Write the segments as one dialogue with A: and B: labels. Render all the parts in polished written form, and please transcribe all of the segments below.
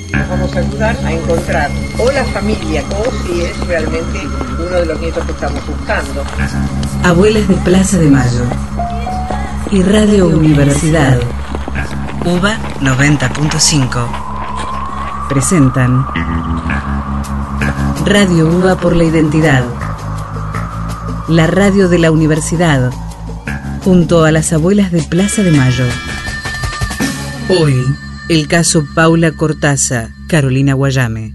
A: Nos vamos a ayudar a encontrar o la familia o si es realmente uno de los nietos que estamos buscando.
B: Abuelas de Plaza de Mayo y Radio Universidad UBA 90.5 presentan Radio UBA por la Identidad, la radio de la universidad, junto a las abuelas de Plaza de Mayo. Hoy, el caso Paula Cortázar, Carolina Guayame.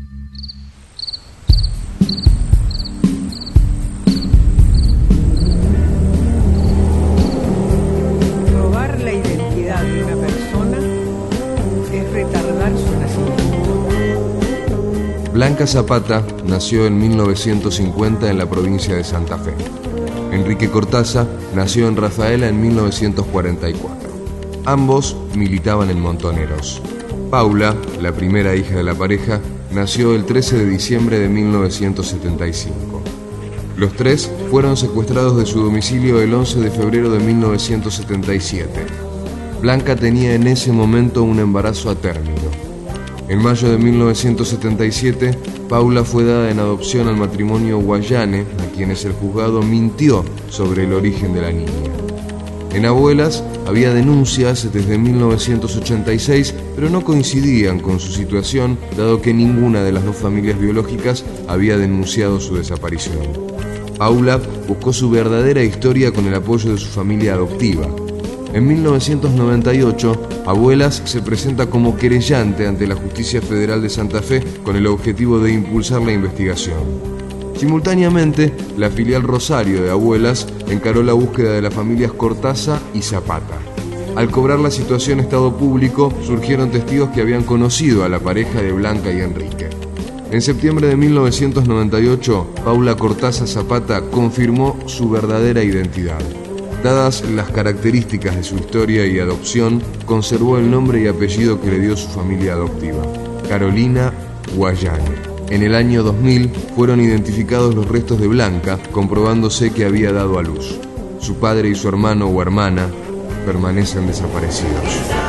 A: Robar la identidad de una persona es retardar su nacimiento.
C: Blanca Zapata nació en 1950 en la provincia de Santa Fe. Enrique Cortázar nació en Rafaela en 1944. Ambos militaban en Montoneros. Paula, la primera hija de la pareja, nació el 13 de diciembre de 1975. Los tres fueron secuestrados de su domicilio el 11 de febrero de 1977. Blanca tenía en ese momento un embarazo a término. En mayo de 1977, Paula fue dada en adopción al matrimonio Guayane, a quienes el juzgado mintió sobre el origen de la niña. En Abuelas había denuncias desde 1986, pero no coincidían con su situación, dado que ninguna de las dos familias biológicas había denunciado su desaparición. Paula buscó su verdadera historia con el apoyo de su familia adoptiva. En 1998, Abuelas se presenta como querellante ante la Justicia Federal de Santa Fe con el objetivo de impulsar la investigación. Simultáneamente, la filial Rosario de Abuelas encaró la búsqueda de las familias Cortázar y Zapata. Al cobrar la situación Estado Público, surgieron testigos que habían conocido a la pareja de Blanca y Enrique. En septiembre de 1998, Paula Cortázar Zapata confirmó su verdadera identidad. Dadas las características de su historia y adopción, conservó el nombre y apellido que le dio su familia adoptiva, Carolina Guayane. En el año 2000 fueron identificados los restos de Blanca, comprobándose que había dado a luz. Su padre y su hermano o hermana permanecen desaparecidos.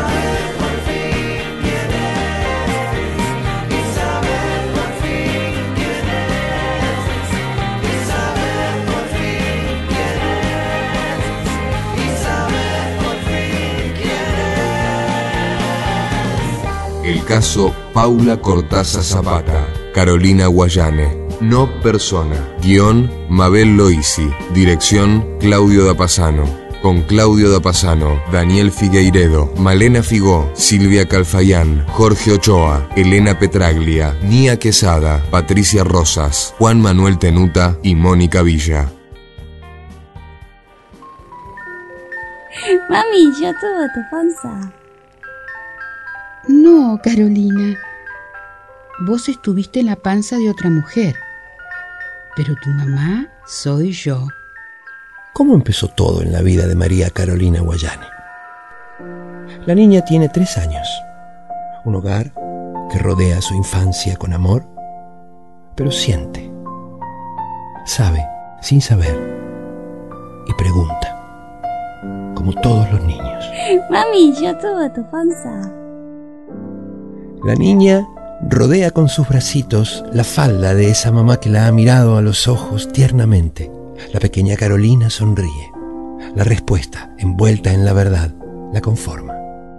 C: El caso Paula Cortázar Zapata, Carolina Guayane. No persona. Guión Mabel Loisi. Dirección Claudio Dapasano. Con Claudio Dapasano, Daniel Figueiredo, Malena Figó, Silvia Calfayán, Jorge Ochoa, Elena Petraglia, Nia Quesada, Patricia Rosas, Juan Manuel Tenuta y Mónica Villa.
D: Mami, yo tuve tu panza.
E: No, Carolina. Vos estuviste en la panza de otra mujer, pero tu mamá soy yo.
F: ¿Cómo empezó todo en la vida de María Carolina Guayane? La niña tiene 3 años. Un hogar que rodea su infancia con amor, pero siente, sabe sin saber y pregunta, como todos los niños.
D: Mami, yo tuve tu panza.
F: La niña rodea con sus bracitos la falda de esa mamá que la ha mirado a los ojos tiernamente. La pequeña Carolina sonríe. La respuesta, envuelta en la verdad, la conforma.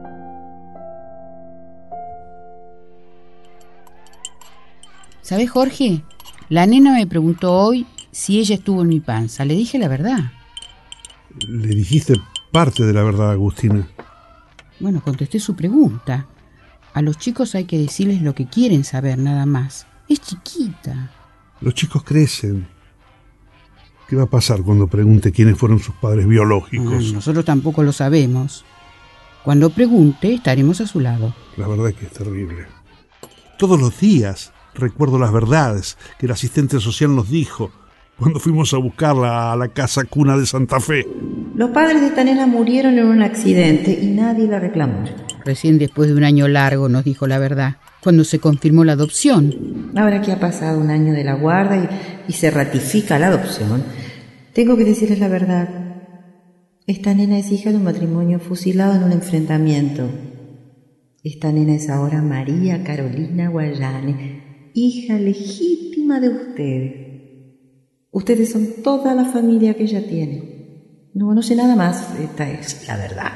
E: ¿Sabés, Jorge? La nena me preguntó hoy si ella estuvo en mi panza. Le dije la verdad.
G: Le dijiste parte de la verdad, Agustina.
E: Bueno, contesté su pregunta. A los chicos hay que decirles lo que quieren saber, nada más. Es chiquita.
G: Los chicos crecen. ¿Qué va a pasar cuando pregunte quiénes fueron sus padres biológicos?
E: Nosotros tampoco lo sabemos. Cuando pregunte, estaremos a su lado.
G: La verdad es que es terrible. Todos los días recuerdo las verdades que el asistente social nos dijo cuando fuimos a buscarla a la casa cuna de Santa Fe.
H: Los padres de esta nena murieron en un accidente y nadie la reclamó.
E: Recién después de un año largo nos dijo la verdad, cuando se confirmó la adopción.
H: Ahora que ha pasado un año de la guarda y se ratifica la adopción, tengo que decirles la verdad. Esta nena es hija de un matrimonio fusilado en un enfrentamiento. Esta nena es ahora María Carolina Guayane, hija legítima de ustedes. Ustedes son toda la familia que ella tiene. No sé nada más, esta es la verdad.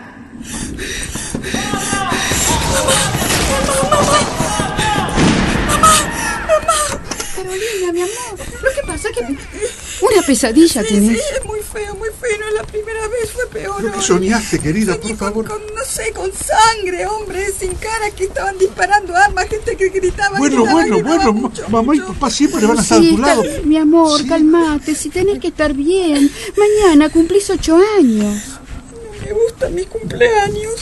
E: Carolina, mi amor, ¿pero qué pasa? Una pesadilla tenés.
I: Sí, es muy feo, no es la primera vez, fue peor.
G: ¿Pero qué soñaste, querida?
I: Soñé
G: Por favor.
I: no sé, con sangre, hombre, sin cara, que estaban disparando armas, gente que gritaba.
G: Bueno, mamá y papá siempre van a estar a tu lado.
E: Mi amor, calmate, si tenés que estar bien. Mañana cumplís 8 años.
I: No me gusta mi cumpleaños.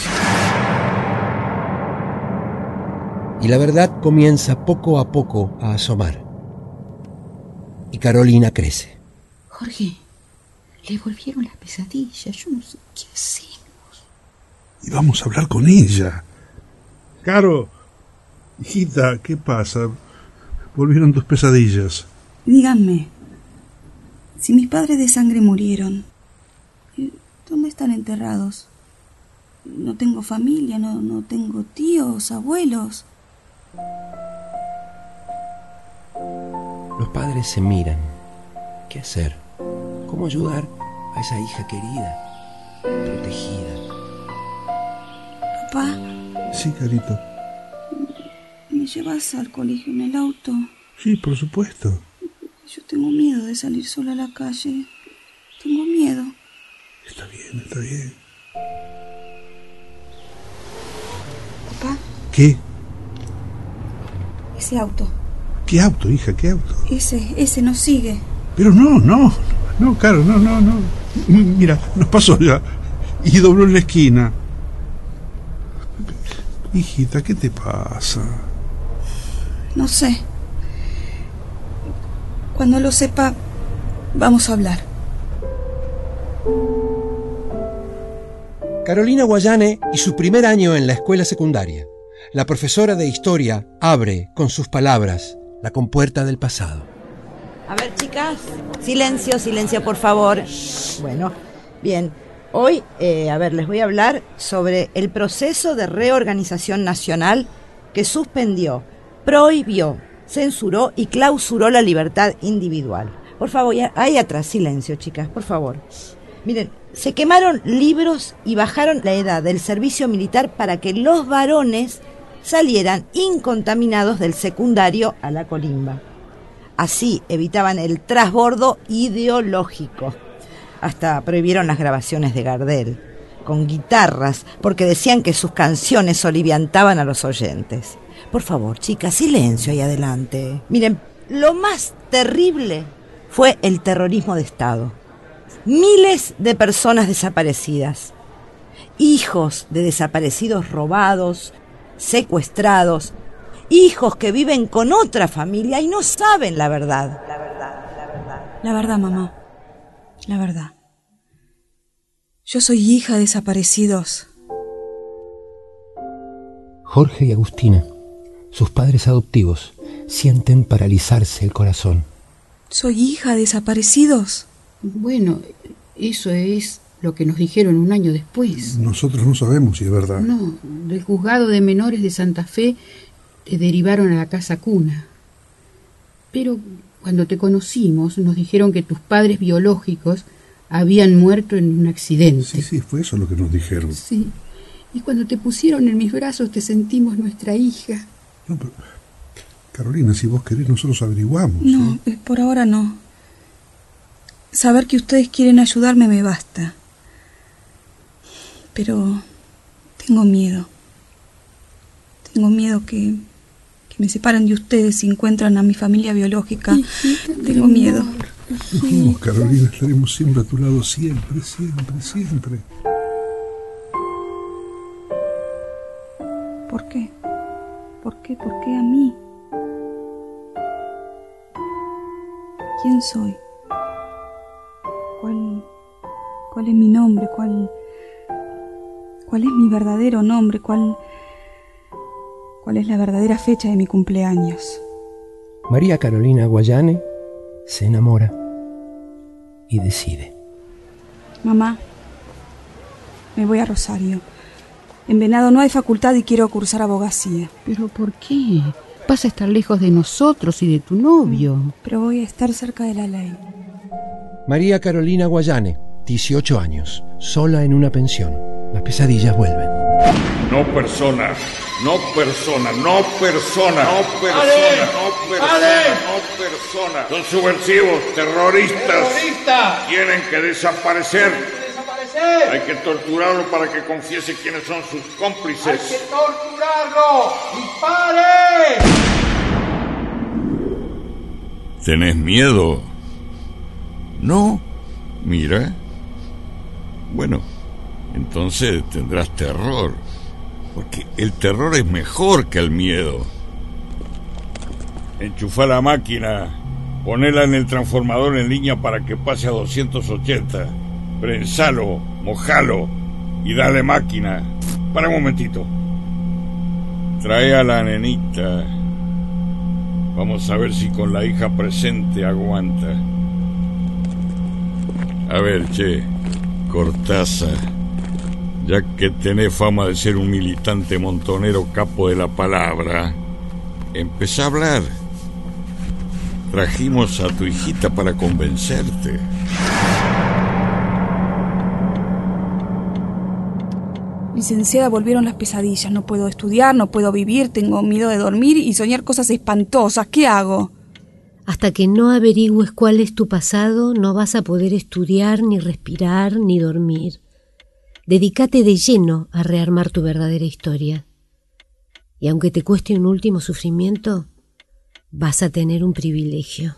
F: Y la verdad comienza poco a poco a asomar. Y Carolina crece.
E: Jorge, le volvieron las pesadillas. Yo no sé qué hacemos.
G: Y vamos a hablar con ella. Caro, hijita, ¿qué pasa? Volvieron tus pesadillas.
J: Díganme, si mis padres de sangre murieron, ¿dónde están enterrados? No tengo familia, no tengo tíos, abuelos.
F: Los padres se miran. ¿Qué hacer? ¿Cómo ayudar a esa hija querida, protegida?
J: Papá.
G: Sí, carito.
J: ¿Me llevas al colegio en el auto?
G: Sí, por supuesto.
J: Yo tengo miedo de salir sola a la calle. Tengo miedo.
G: Está bien.
J: Papá.
G: ¿Qué?
J: Ese auto.
G: ¿Qué auto, hija? ¿Qué auto?
J: Ese nos sigue.
G: Pero no, Caro, no. Mira, nos pasó ya. Y dobló en la esquina. Hijita, ¿qué te pasa?
J: No sé. Cuando lo sepa, vamos a hablar.
F: Carolina Guayane y su primer año en la escuela secundaria. La profesora de historia abre con sus palabras la compuerta del pasado.
K: A ver, chicas, silencio, por favor. Bueno, bien. Hoy, les voy a hablar sobre el proceso de reorganización nacional que suspendió, prohibió, censuró y clausuró la libertad individual. Por favor, ahí atrás, silencio, chicas, por favor. Miren, se quemaron libros y bajaron la edad del servicio militar para que los varones salieran incontaminados del secundario a la colimba. Así evitaban el trasbordo ideológico. Hasta prohibieron las grabaciones de Gardel, con guitarras, porque decían que sus canciones soliviantaban a los oyentes. Por favor, chicas, silencio ahí adelante. Miren, lo más terrible fue el terrorismo de Estado. Miles de personas desaparecidas, hijos de desaparecidos robados, secuestrados, hijos que viven con otra familia y no saben la verdad.
J: La verdad, mamá. La verdad. Yo soy hija de desaparecidos.
F: Jorge y Agustina, sus padres adoptivos, sienten paralizarse el corazón.
J: ¿Soy hija de desaparecidos?
E: Bueno, eso es lo que nos dijeron un año después.
G: Nosotros no sabemos si es verdad.
E: No, del juzgado de menores de Santa Fe te derivaron a la casa cuna. Pero cuando te conocimos nos dijeron que tus padres biológicos habían muerto en un accidente.
G: Sí, fue eso lo que nos dijeron.
E: Sí, y cuando te pusieron en mis brazos te sentimos nuestra hija.
G: No, pero, Carolina, si vos querés nosotros averiguamos.
J: No, por ahora no. Saber que ustedes quieren ayudarme me basta. Pero tengo miedo. Tengo miedo que me separen de ustedes si encuentran a mi familia biológica. Tengo miedo.
G: No, Carolina, estaremos siempre a tu lado, siempre.
J: ¿Por qué? ¿Por qué a mí? ¿Quién soy? ¿Cuál es mi nombre? ¿Cuál es mi verdadero nombre? ¿Cuál es la verdadera fecha de mi cumpleaños?
F: María Carolina Guayane se enamora y decide.
J: Mamá, me voy a Rosario. En Venado no hay facultad y quiero cursar abogacía.
E: ¿Pero por qué? Vas a estar lejos de nosotros y de tu novio.
J: Pero voy a estar cerca de la ley.
F: María Carolina Guayane, 18 años, sola en una pensión. Las pesadillas vuelven.
L: No persona, no persona, no persona, no persona,
M: ¡Ale!
L: no persona,
M: ¡Ale!
L: no persona. Son subversivos, terroristas. Tienen que desaparecer. Hay que torturarlo para que confiese quiénes son sus cómplices.
M: ¡Hay que torturarlo! ¡Dispare!
L: ¿Tenés miedo? No. Mira. Bueno, entonces tendrás terror. Porque el terror es mejor que el miedo. Enchufá la máquina. Ponela en el transformador en línea para que pase a 280. Prensalo, mojalo y dale máquina. Para un momentito. Trae a la nenita. Vamos a ver si con la hija presente aguanta. A ver, che, Cortázar, ya que tenés fama de ser un militante montonero capo de la palabra, empezá a hablar. Trajimos a tu hijita para convencerte.
J: Licenciada, volvieron las pesadillas. No puedo estudiar, no puedo vivir, tengo miedo de dormir y soñar cosas espantosas. ¿Qué hago?
N: Hasta que no averigües cuál es tu pasado, no vas a poder estudiar, ni respirar, ni dormir. Dedícate de lleno a rearmar tu verdadera historia. Y aunque te cueste un último sufrimiento, vas a tener un privilegio.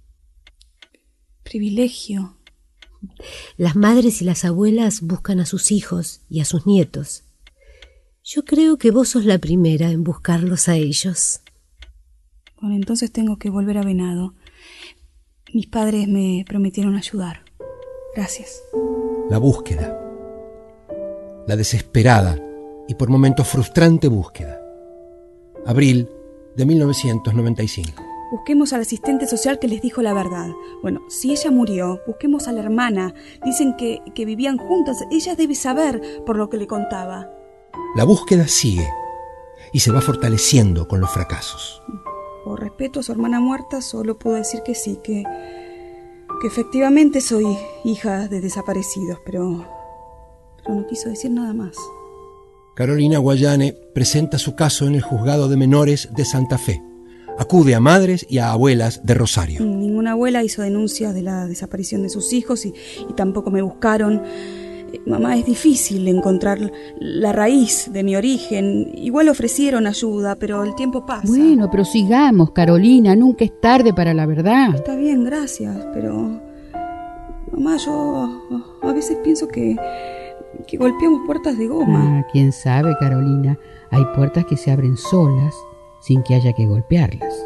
J: ¿Privilegio?
N: Las madres y las abuelas buscan a sus hijos y a sus nietos. Yo creo que vos sos la primera en buscarlos a ellos.
J: Bueno, entonces tengo que volver a Venado. Mis padres me prometieron ayudar. Gracias.
F: La búsqueda. La desesperada y por momentos frustrante búsqueda. Abril de 1995.
J: Busquemos al asistente social que les dijo la verdad. Bueno, si ella murió, busquemos a la hermana. Dicen que vivían juntas. Ella debe saber por lo que le contaba.
F: La búsqueda sigue y se va fortaleciendo con los fracasos.
J: Por respeto a su hermana muerta, solo puedo decir que sí, que efectivamente soy hija de desaparecidos, pero no quiso decir nada más.
F: Carolina Guayane presenta su caso en el Juzgado de Menores de Santa Fe. Acude a madres y a abuelas de Rosario.
J: Ninguna abuela hizo denuncia de la desaparición de sus hijos y tampoco me buscaron. Mamá, es difícil encontrar la raíz de mi origen. Igual ofrecieron ayuda, pero el tiempo pasa.
E: Bueno, pero sigamos, Carolina. Nunca es tarde para la verdad.
J: Está bien, gracias, pero... Mamá, yo a veces pienso que golpeamos puertas de goma.
E: Ah, quién sabe, Carolina. Hay puertas que se abren solas sin que haya que golpearlas.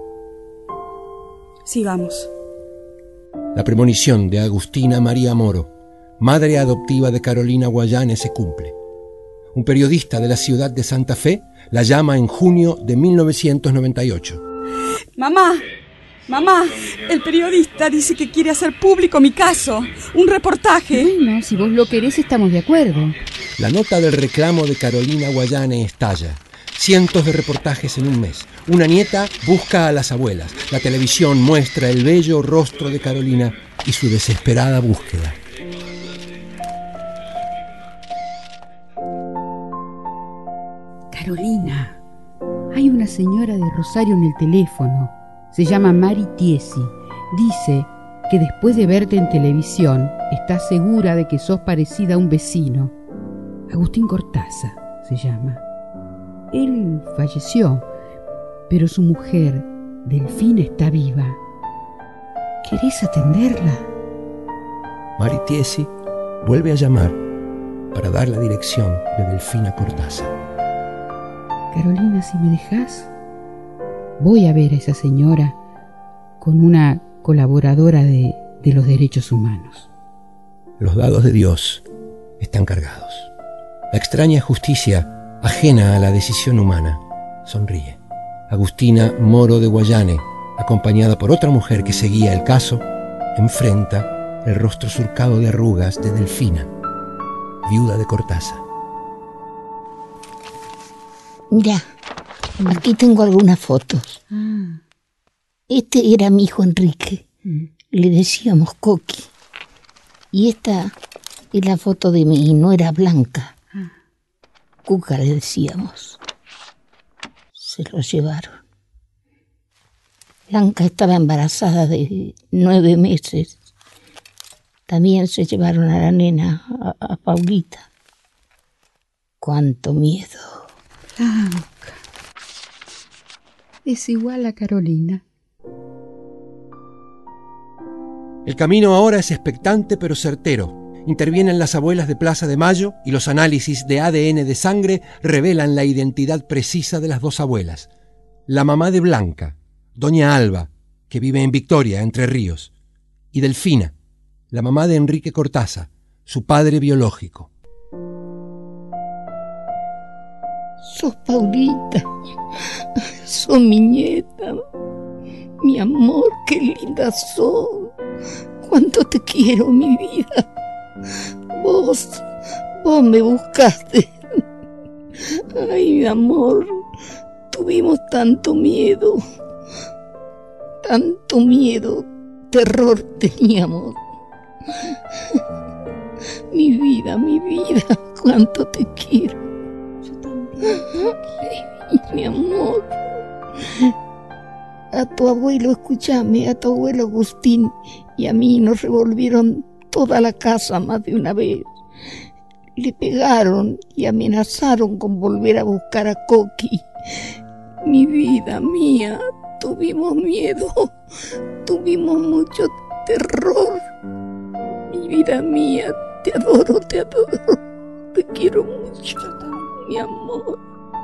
J: Sigamos.
F: La premonición de Agustina María Moro, madre adoptiva de Carolina Guayane, se cumple. Un periodista de la ciudad de Santa Fe la llama en junio de 1998.
J: Mamá, el periodista dice que quiere hacer público mi caso, un reportaje.
E: Bueno, si vos lo querés, estamos de acuerdo.
F: La nota del reclamo de Carolina Guayane estalla. Cientos de reportajes en un mes. Una nieta busca a las abuelas. La televisión muestra el bello rostro de Carolina y su desesperada búsqueda.
E: Carolina, hay una señora de Rosario en el teléfono. Se llama Mari Tiesi. Dice que después de verte en televisión está segura de que sos parecida a un vecino. Agustín Cortázar se llama. Él falleció, pero su mujer, Delfina, está viva. ¿Querés atenderla?
F: Mari Tiesi vuelve a llamar para dar la dirección de Delfina Cortázar.
E: Carolina, si me dejás, voy a ver a esa señora con una colaboradora de los derechos humanos.
F: Los dados de Dios están cargados. La extraña justicia, ajena a la decisión humana, sonríe. Agustina Moro de Guayane, acompañada por otra mujer que seguía el caso, enfrenta el rostro surcado de arrugas de Delfina, viuda de Cortázar.
O: Mirá, aquí tengo algunas fotos. Este era mi hijo Enrique. Le decíamos Coqui. Y esta es la foto de mi nuera Blanca. Cuca le decíamos. Se lo llevaron. Blanca estaba embarazada de 9 meses. También se llevaron a la nena, a Paulita. ¡Cuánto miedo!
E: Blanca. Es igual a Carolina.
F: El camino ahora es expectante pero certero. Intervienen las abuelas de Plaza de Mayo y los análisis de ADN de sangre revelan la identidad precisa de las dos abuelas. La mamá de Blanca, doña Alba, que vive en Victoria, Entre Ríos, y Delfina, la mamá de Enrique Cortázar, su padre biológico.
O: Sos Paulita, sos mi nieta, mi amor, qué linda sos. Cuánto te quiero, mi vida. Vos me buscaste. Ay, mi amor, tuvimos tanto miedo, terror teníamos. Mi vida, cuánto te quiero. Yo también. Mi amor. A tu abuelo, escúchame, a tu abuelo Agustín y a mí nos revolvieron toda la casa más de una vez. Le pegaron y amenazaron con volver a buscar a Coqui. Mi vida mía, tuvimos miedo, tuvimos mucho terror. Mi vida mía, te adoro, te quiero mucho, mi amor.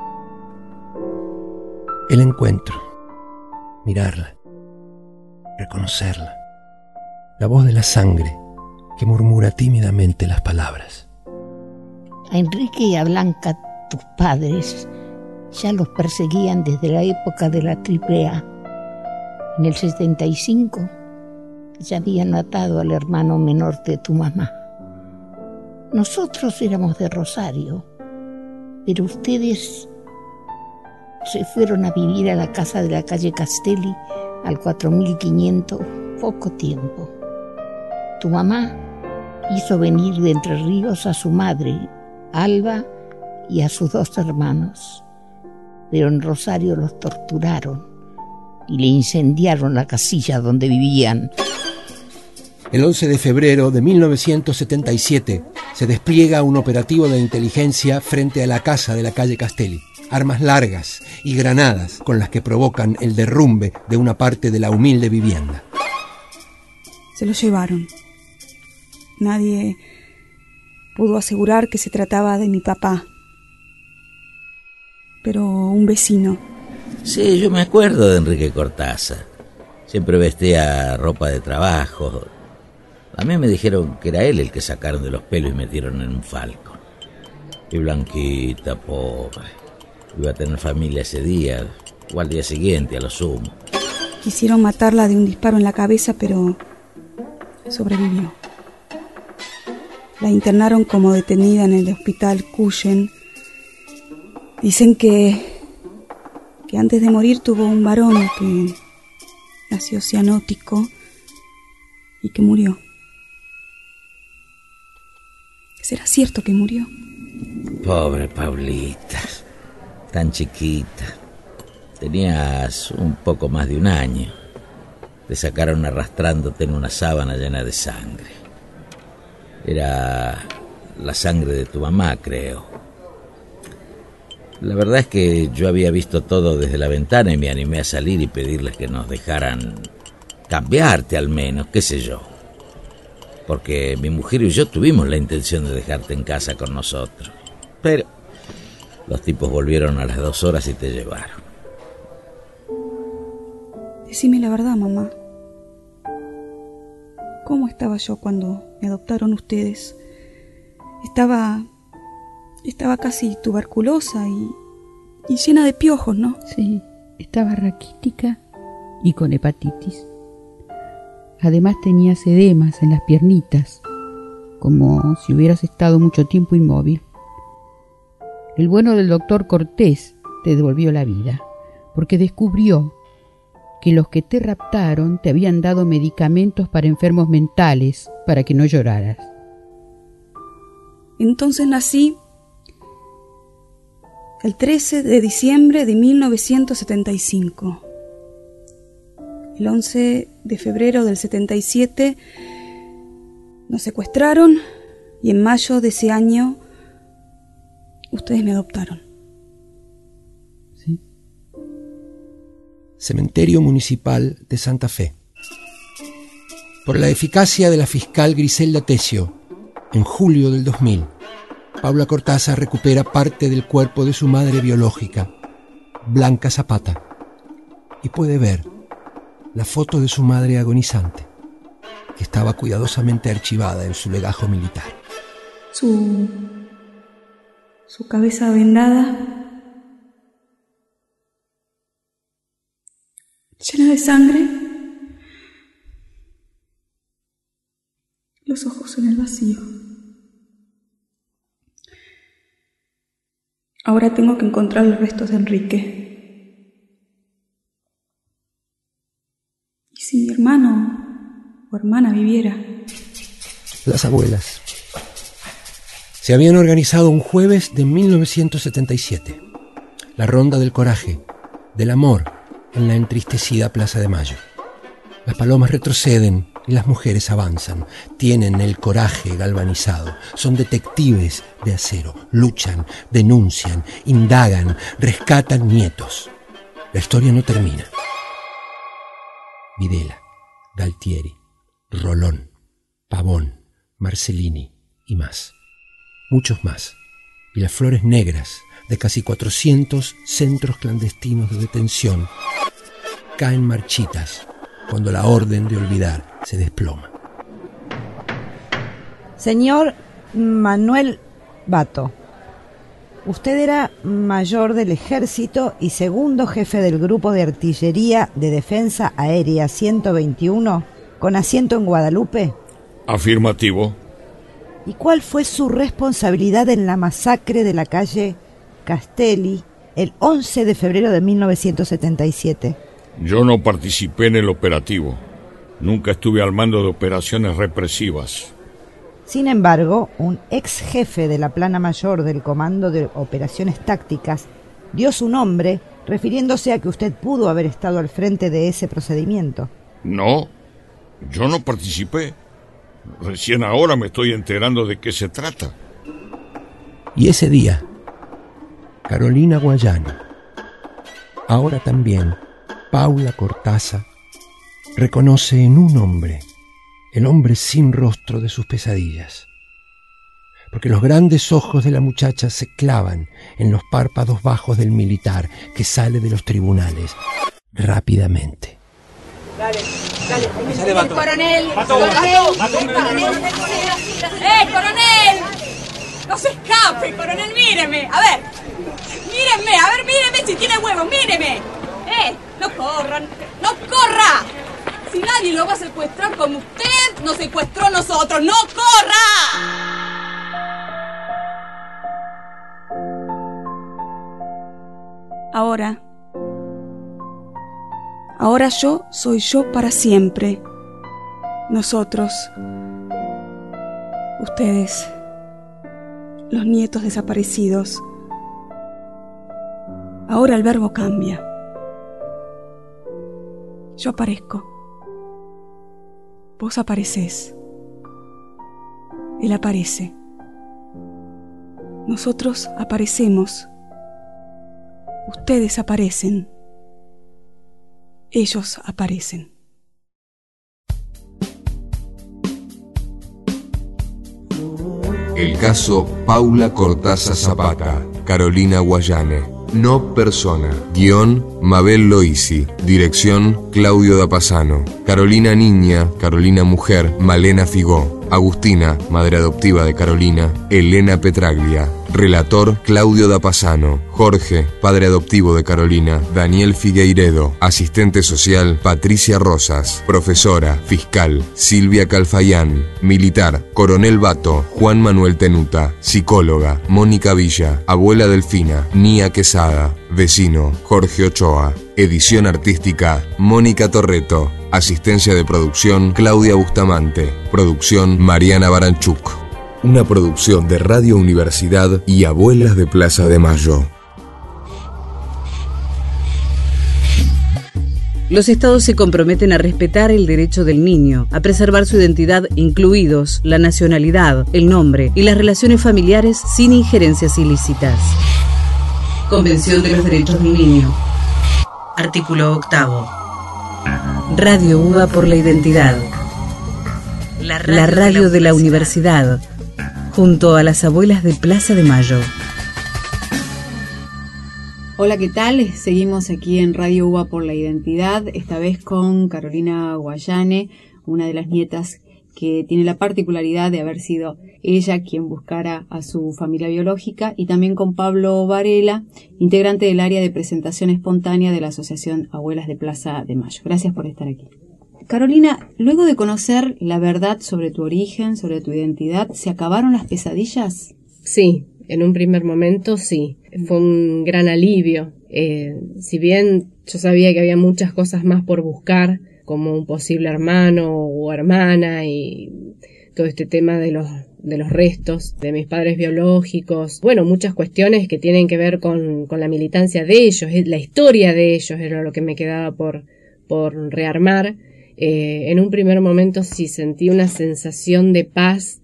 F: El encuentro, mirarla, reconocerla, la voz de la sangre que murmura tímidamente las palabras.
O: A Enrique y a Blanca, tus padres, ya los perseguían desde la época de la AAA. En el 75 ya habían matado al hermano menor de tu mamá. Nosotros éramos de Rosario, pero ustedes se fueron a vivir a la casa de la calle Castelli, al 4500, poco tiempo. Tu mamá hizo venir de Entre Ríos a su madre, Alba, y a sus 2 hermanos, pero en Rosario los torturaron y le incendiaron la casilla donde vivían.
F: El 11 de febrero de 1977 se despliega un operativo de inteligencia frente a la casa de la calle Castelli. Armas largas y granadas con las que provocan el derrumbe de una parte de la humilde vivienda.
J: Se lo llevaron. Nadie pudo asegurar que se trataba de mi papá. Pero un vecino.
P: Sí, yo me acuerdo de Enrique Cortázar. Siempre vestía ropa de trabajo. A mí me dijeron que era él el que sacaron de los pelos y metieron en un Falcon. Y Blanquita, pobre. Iba a tener familia ese día, o al día siguiente, a lo sumo.
J: Quisieron matarla de un disparo en la cabeza, pero sobrevivió. La internaron como detenida en el hospital Cuyen. Dicen que antes de morir tuvo un varón que nació cianótico y que murió. ¿Será cierto que murió?
P: Pobre Paulita, tan chiquita. Tenías un poco más de 1 año. Te sacaron arrastrándote en una sábana llena de sangre. Era la sangre de tu mamá, creo. La verdad es que yo había visto todo desde la ventana y me animé a salir y pedirles que nos dejaran cambiarte al menos, qué sé yo. Porque mi mujer y yo tuvimos la intención de dejarte en casa con nosotros. Pero los tipos volvieron a las 2 horas y te llevaron.
J: Decime la verdad, mamá. ¿Cómo estaba yo cuando me adoptaron ustedes? Estaba casi tuberculosa y llena de piojos, ¿no?
E: Sí, estaba raquítica y con hepatitis. Además tenías edemas en las piernitas, como si hubieras estado mucho tiempo inmóvil. El bueno del doctor Cortés te devolvió la vida, porque descubrió que los que te raptaron te habían dado medicamentos para enfermos mentales, para que no lloraras.
J: Entonces nací el 13 de diciembre de 1975. El 11 de febrero del 77 nos secuestraron y en mayo de ese año ustedes me adoptaron.
E: ¿Sí?
F: Cementerio Municipal de Santa Fe. Por la eficacia de la fiscal Griselda Tesio, en julio del 2000, Paula Cortázar recupera parte del cuerpo de su madre biológica, Blanca Zapata, y puede ver la foto de su madre agonizante, que estaba cuidadosamente archivada en su legajo militar.
J: Su cabeza vendada, llena de sangre, los ojos en el vacío. Ahora tengo que encontrar los restos de Enrique. ¿Y si mi hermano o hermana viviera?
F: Las abuelas se habían organizado un jueves de 1977, la ronda del coraje, del amor, en la entristecida Plaza de Mayo. Las palomas retroceden y las mujeres avanzan. Tienen el coraje galvanizado. Son detectives de acero. Luchan, denuncian, indagan, rescatan nietos. La historia no termina. Videla, Galtieri, Rolón, Pavón, Marcellini y más. Muchos más. Y las flores negras de casi 400 centros clandestinos de detención caen marchitas cuando la orden de olvidar se desploma.
K: Señor Manuel Bato, usted era mayor del ejército y segundo jefe del grupo de artillería de defensa aérea 121 con asiento en Guadalupe.
L: Afirmativo.
K: ¿Y cuál fue su responsabilidad en la masacre de la calle Castelli el 11 de febrero de 1977?
L: Yo no participé en el operativo. Nunca estuve al mando de operaciones represivas.
K: Sin embargo, un ex jefe de la plana mayor del Comando de Operaciones Tácticas dio su nombre refiriéndose a que usted pudo haber estado al frente de ese procedimiento.
L: No, yo no participé. Recién ahora me estoy enterando de qué se trata.
F: Y ese día, Carolina Guayani, ahora también Paula Cortázar, reconoce en un hombre, el hombre sin rostro de sus pesadillas, porque los grandes ojos de la muchacha se clavan en los párpados bajos del militar que sale de los tribunales rápidamente.
I: Dale.
Q: Coronel. Coronel. No se escape, coronel, míreme. A ver, míreme si tiene huevos, míreme. No corran, no corra. Si nadie lo va a secuestrar como usted nos secuestró a nosotros, no corra.
J: Ahora yo soy yo para siempre. Nosotros, ustedes, los nietos desaparecidos. Ahora el verbo cambia. Yo aparezco. Vos aparecés. Él aparece. Nosotros aparecemos. Ustedes aparecen. Ellos aparecen.
C: El caso Paula Cortázar Zapata, Carolina Guayane. No persona. Guión Mabel Loisi. Dirección Claudio Dapasano. Carolina niña, Carolina mujer, Malena Figó. Agustina, madre adoptiva de Carolina, Elena Petraglia. Relator Claudio Dapasano. Jorge, padre adoptivo de Carolina, Daniel Figueiredo. Asistente social Patricia Rosas. Profesora, fiscal Silvia Calfayán. Militar Coronel Bato, Juan Manuel Tenuta. Psicóloga Mónica Villa. Abuela Delfina, Nia Quesada. Vecino Jorge Ochoa. Edición artística Mónica Torreto. Asistencia de producción Claudia Bustamante. Producción Mariana Baranchuk. Una producción de Radio Universidad y Abuelas de Plaza de Mayo.
B: Los estados se comprometen a respetar el derecho del niño, a preservar su identidad, incluidos la nacionalidad, el nombre y las relaciones familiares sin injerencias ilícitas. Convención de los Derechos del Niño. Artículo 8. Radio UBA por la identidad. La radio de la universidad, junto a las abuelas de Plaza de Mayo.
R: Hola, ¿qué tal? Seguimos aquí en Radio UBA por la identidad, esta vez con Carolina Guayane, una de las nietas que tiene la particularidad de haber sido ella quien buscara a su familia biológica, y también con Pablo Varela, integrante del área de presentación espontánea de la Asociación Abuelas de Plaza de Mayo. Gracias por estar aquí. Carolina, luego de conocer la verdad sobre tu origen, sobre tu identidad, ¿se acabaron las pesadillas?
S: Sí, en un primer momento sí. Fue un gran alivio. Si bien yo sabía que había muchas cosas más por buscar, como un posible hermano o hermana y todo este tema de los restos de mis padres biológicos. Bueno, muchas cuestiones que tienen que ver con la militancia de ellos, la historia de ellos era lo que me quedaba por rearmar. En un primer momento sí sentí una sensación de paz,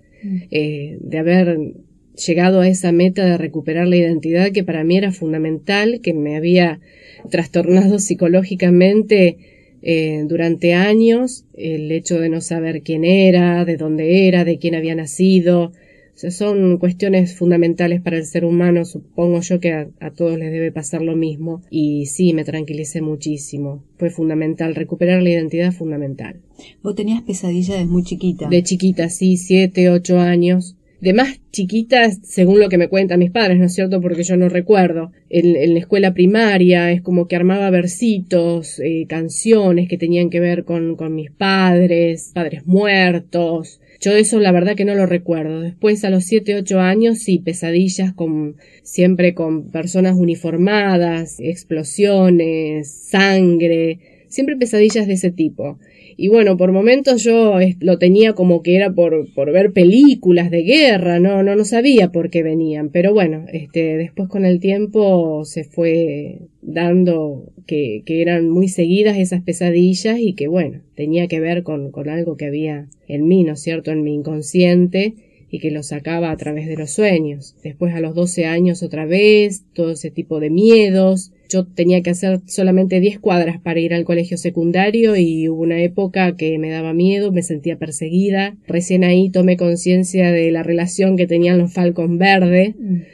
S: de haber llegado a esa meta de recuperar la identidad que para mí era fundamental, que me había trastornado psicológicamente durante años, el hecho de no saber quién era, de dónde era, de quién había nacido. O sea, son cuestiones fundamentales para el ser humano, supongo yo que a todos les debe pasar lo mismo, y sí, me tranquilicé muchísimo. Fue fundamental, recuperar la identidad fundamental.
R: ¿Vos tenías pesadillas desde muy chiquita?
S: De chiquita, sí, 7, 8 años. De más chiquitas, según lo que me cuentan mis padres, ¿no es cierto? Porque yo no recuerdo. En la escuela primaria es como que armaba versitos, canciones que tenían que ver con mis padres muertos. Yo eso la verdad que no lo recuerdo. Después a los 7, 8 años sí, pesadillas siempre con personas uniformadas, explosiones, sangre, siempre pesadillas de ese tipo. Y bueno, por momentos yo lo tenía como que era por ver películas de guerra, no sabía por qué venían, pero bueno, después con el tiempo se fue dando que eran muy seguidas esas pesadillas y que bueno, tenía que ver con algo que había en mí, ¿no es cierto?, en mi inconsciente, y que lo sacaba a través de los sueños. Después a los 12 años otra vez, todo ese tipo de miedos. Yo tenía que hacer solamente 10 cuadras para ir al colegio secundario y hubo una época que me daba miedo, me sentía perseguida. Recién ahí tomé conciencia de la relación que tenían los Falcon Verde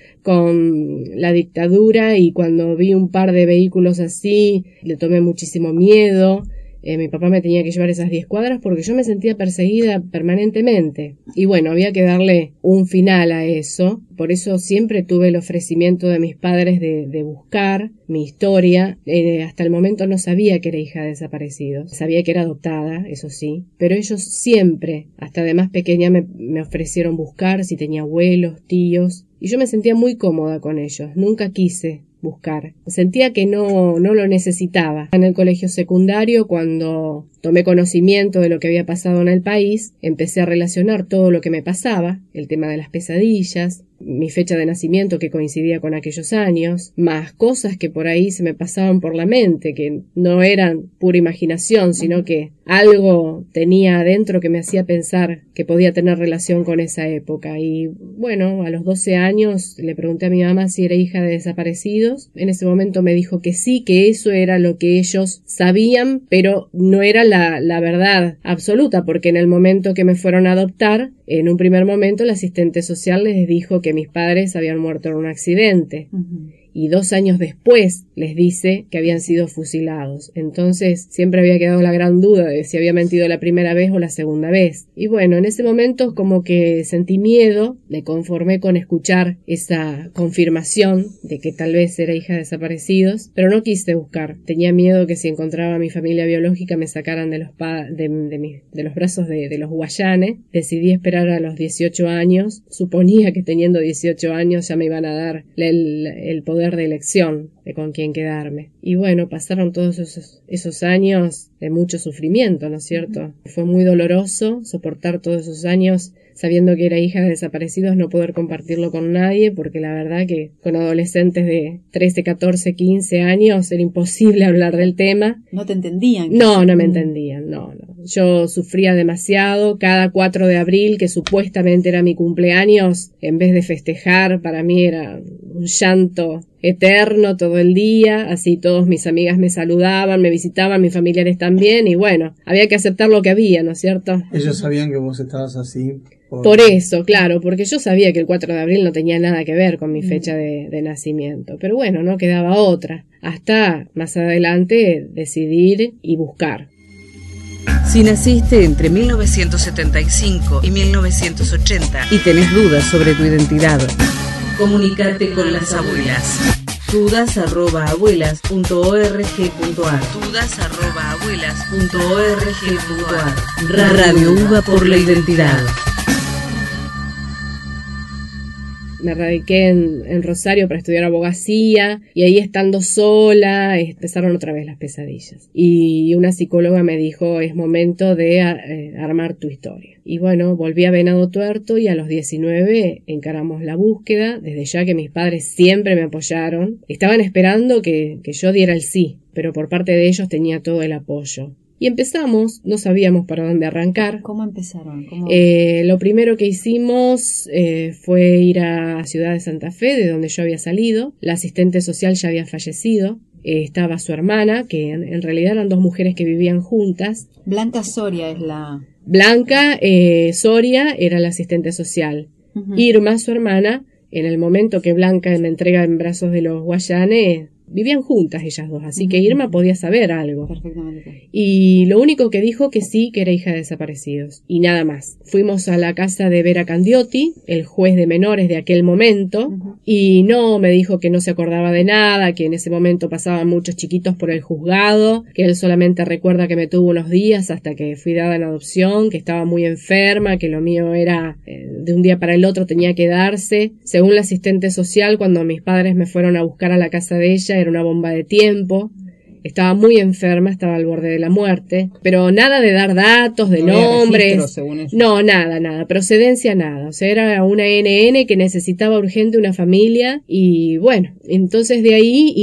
S: con la dictadura, y cuando vi un par de vehículos así le tomé muchísimo miedo. Mi papá me tenía que llevar esas 10 cuadras porque yo me sentía perseguida permanentemente. Y bueno, había que darle un final a eso. Por eso siempre tuve el ofrecimiento de mis padres de buscar mi historia. Hasta el momento no sabía que era hija de desaparecidos. Sabía que era adoptada, eso sí. Pero ellos siempre, hasta de más pequeña, me ofrecieron buscar si tenía abuelos, tíos. Y yo me sentía muy cómoda con ellos. Nunca quise buscar. Sentía que no lo necesitaba. En el colegio secundario, cuando tomé conocimiento de lo que había pasado en el país, empecé a relacionar todo lo que me pasaba, el tema de las pesadillas, mi fecha de nacimiento que coincidía con aquellos años, más cosas que por ahí se me pasaban por la mente, que no eran pura imaginación, sino que algo tenía adentro que me hacía pensar que podía tener relación con esa época. Y bueno, a los 12 años le pregunté a mi mamá si era hija de desaparecidos. En ese momento me dijo que sí, que eso era lo que ellos sabían, pero no era la verdad absoluta, porque en el momento que me fueron a adoptar, en un primer momento la asistente social les dijo que mis padres habían muerto en un accidente. y 2 años después les dice que habían sido fusilados. Entonces siempre había quedado la gran duda de si había mentido la primera vez o la segunda vez. Y bueno, en ese momento como que sentí miedo, me conformé con escuchar esa confirmación de que tal vez era hija de desaparecidos, pero no quise buscar. Tenía miedo que si encontraba a mi familia biológica me sacaran de los brazos de los Guayanes. Decidí esperar a los 18 años. Suponía que teniendo 18 años ya me iban a dar el poder de elección de con quién quedarme. Y bueno, pasaron todos esos años de mucho sufrimiento, ¿no es cierto? Fue muy doloroso soportar todos esos años sabiendo que era hija de desaparecidos, no poder compartirlo con nadie, porque la verdad que con adolescentes de 13, 14, 15 años era imposible hablar del tema.
R: ¿No te entendían?
S: No me entendían, no. Yo sufría demasiado. Cada 4 de abril, que supuestamente era mi cumpleaños, en vez de festejar, para mí era un llanto eterno todo el día. Así todos mis amigas me saludaban, me visitaban, mis familiares también, y bueno, había que aceptar lo que había, ¿no es cierto?
T: Ellos sabían que vos estabas así.
S: Por eso, claro, porque yo sabía que el 4 de abril no tenía nada que ver con mi fecha de nacimiento. Pero bueno, no quedaba otra. Hasta más adelante decidir y buscar.
B: Si naciste entre 1975 y 1980 y tenés dudas sobre tu identidad, comunícate con las abuelas. dudas@abuelas.org.ar dudas@abuelas.org.ar Radio UBA por la identidad.
S: Me radiqué en Rosario para estudiar abogacía, y ahí estando sola empezaron otra vez las pesadillas. Y una psicóloga me dijo, es momento de armar tu historia. Y bueno, volví a Venado Tuerto y a los 19 encaramos la búsqueda, desde ya que mis padres siempre me apoyaron. Estaban esperando que yo diera el sí, pero por parte de ellos tenía todo el apoyo. Y empezamos, no sabíamos para dónde arrancar.
R: ¿Cómo empezaron?
S: Lo primero que hicimos fue ir a Ciudad de Santa Fe, de donde yo había salido. La asistente social ya había fallecido. Estaba su hermana, que en realidad eran 2 mujeres que vivían juntas.
R: Blanca Soria es la...
S: Blanca Soria era la asistente social. Irma, su hermana, en el momento que Blanca me entrega en brazos de los Guayanes, vivían juntas ellas 2, así que Irma podía saber algo.
R: Perfectamente.
S: Y lo único que dijo que sí, que era hija de desaparecidos. Y nada más. Fuimos a la casa de Vera Candiotti, el juez de menores de aquel momento, y no, me dijo que no se acordaba de nada, que en ese momento pasaban muchos chiquitos por el juzgado, que él solamente recuerda que me tuvo unos días hasta que fui dada en adopción, que estaba muy enferma, que lo mío era de un día para el otro tenía que darse. Según la asistente social, cuando mis padres me fueron a buscar a la casa de ella, era una bomba de tiempo. Estaba muy enferma, estaba al borde de la muerte, pero nada de dar datos, de nombres, no, nada, procedencia nada, o sea, era una NN que necesitaba urgente una familia. Y bueno, entonces de ahí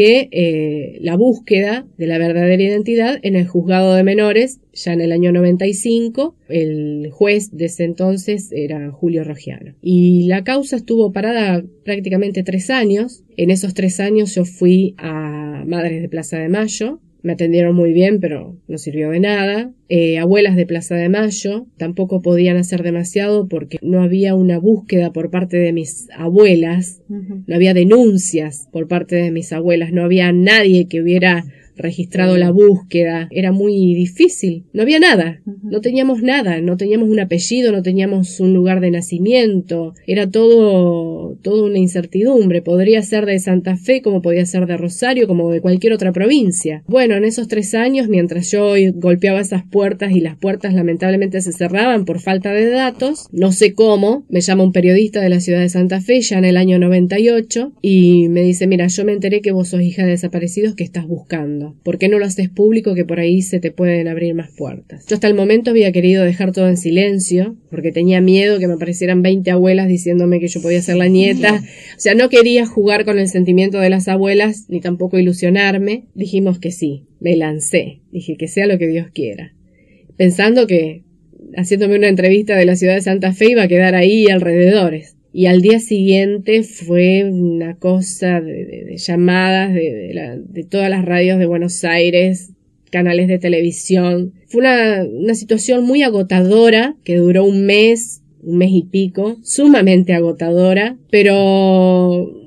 S: inicié la búsqueda de la verdadera identidad en el juzgado de menores, ya en el año 95, el juez de ese entonces era Julio Rogiano. Y la causa estuvo parada prácticamente 3 años. En esos 3 años yo fui a Madres de Plaza de Mayo. Me atendieron muy bien, pero no sirvió de nada. Abuelas de Plaza de Mayo tampoco podían hacer demasiado porque no había una búsqueda por parte de mis abuelas. No había denuncias por parte de mis abuelas. No había nadie que hubiera registrado la búsqueda. Era muy difícil. No había nada. No teníamos nada. No teníamos un apellido, no teníamos un lugar de nacimiento. Era todo una incertidumbre. Podría ser de Santa Fe, como podía ser de Rosario, como de cualquier otra provincia. Bueno, en esos 3 años, mientras yo golpeaba esas puertas y las puertas lamentablemente se cerraban por falta de datos, no sé cómo, me llama un periodista de la ciudad de Santa Fe, ya en el año 98, y me dice, mira, yo me enteré que vos sos hija de desaparecidos, que estás buscando. ¿Por qué no lo haces público, que por ahí se te pueden abrir más puertas? Yo hasta el momento había querido dejar todo en silencio, porque tenía miedo que me aparecieran 20 abuelas diciéndome que yo podía ser la nieta. O sea, no quería jugar con el sentimiento de las abuelas, ni tampoco ilusionarme. Dijimos que sí, me lancé. Dije que sea lo que Dios quiera. Pensando que, haciéndome una entrevista de la ciudad de Santa Fe, iba a quedar ahí alrededores. Y al día siguiente fue una cosa de llamadas de todas las radios de Buenos Aires, canales de televisión. Fue una situación muy agotadora que duró un mes y pico, sumamente agotadora, pero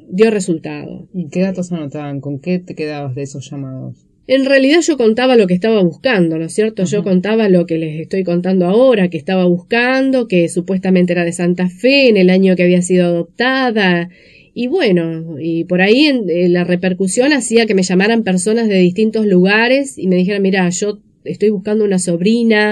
S: dio resultado.
R: ¿Y qué datos anotaban? ¿Con qué te quedabas de esos llamados?
S: En realidad yo contaba lo que estaba buscando, ¿no es cierto? Yo contaba lo que les estoy contando ahora, que estaba buscando, que supuestamente era de Santa Fe, en el año que había sido adoptada. Y bueno, y por ahí la repercusión hacía que me llamaran personas de distintos lugares y me dijeran, mira, yo estoy buscando una sobrina,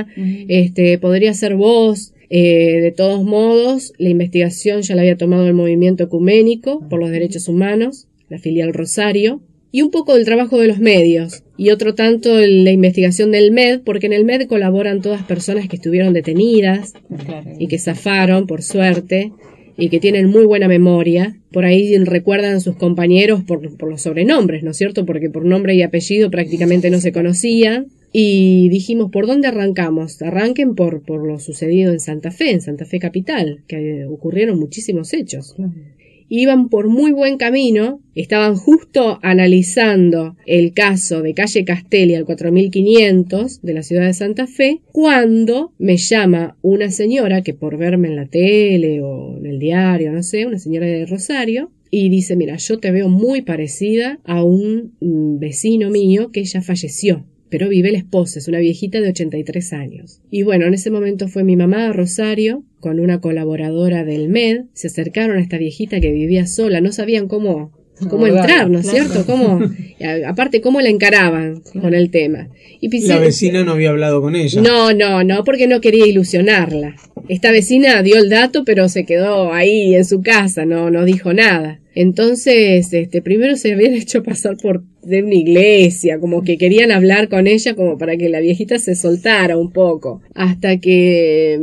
S: podría ser vos. De todos modos, la investigación ya la había tomado el Movimiento Ecuménico por los Derechos Humanos, la filial Rosario, y un poco del trabajo de los medios, y otro tanto la investigación del MED, porque en el MED colaboran todas personas que estuvieron detenidas y que zafaron, por suerte, y que tienen muy buena memoria. Por ahí recuerdan a sus compañeros por los sobrenombres, ¿no es cierto? Porque por nombre y apellido prácticamente no se conocían. Y dijimos, ¿por dónde arrancamos? Arranquen por lo sucedido en Santa Fe capital, que ocurrieron muchísimos hechos. Iban por muy buen camino, estaban justo analizando el caso de calle Castelli al 4500 de la ciudad de Santa Fe, cuando me llama una señora que por verme en la tele o en el diario, no sé, una señora de Rosario, y dice, mira, yo te veo muy parecida a un vecino mío que ya falleció, pero vive la esposa, es una viejita de 83 años. Y bueno, en ese momento fue mi mamá a Rosario, con una colaboradora del MED, se acercaron a esta viejita que vivía sola, no sabían cómo entrar, ¿no es cierto? Aparte, cómo la encaraban con el tema. Y
T: la vecina no había hablado con ella.
S: No, porque no quería ilusionarla. Esta vecina dio el dato, pero se quedó ahí en su casa, no dijo nada. Entonces, primero se habían hecho pasar de una iglesia, como que querían hablar con ella como para que la viejita se soltara un poco. Hasta que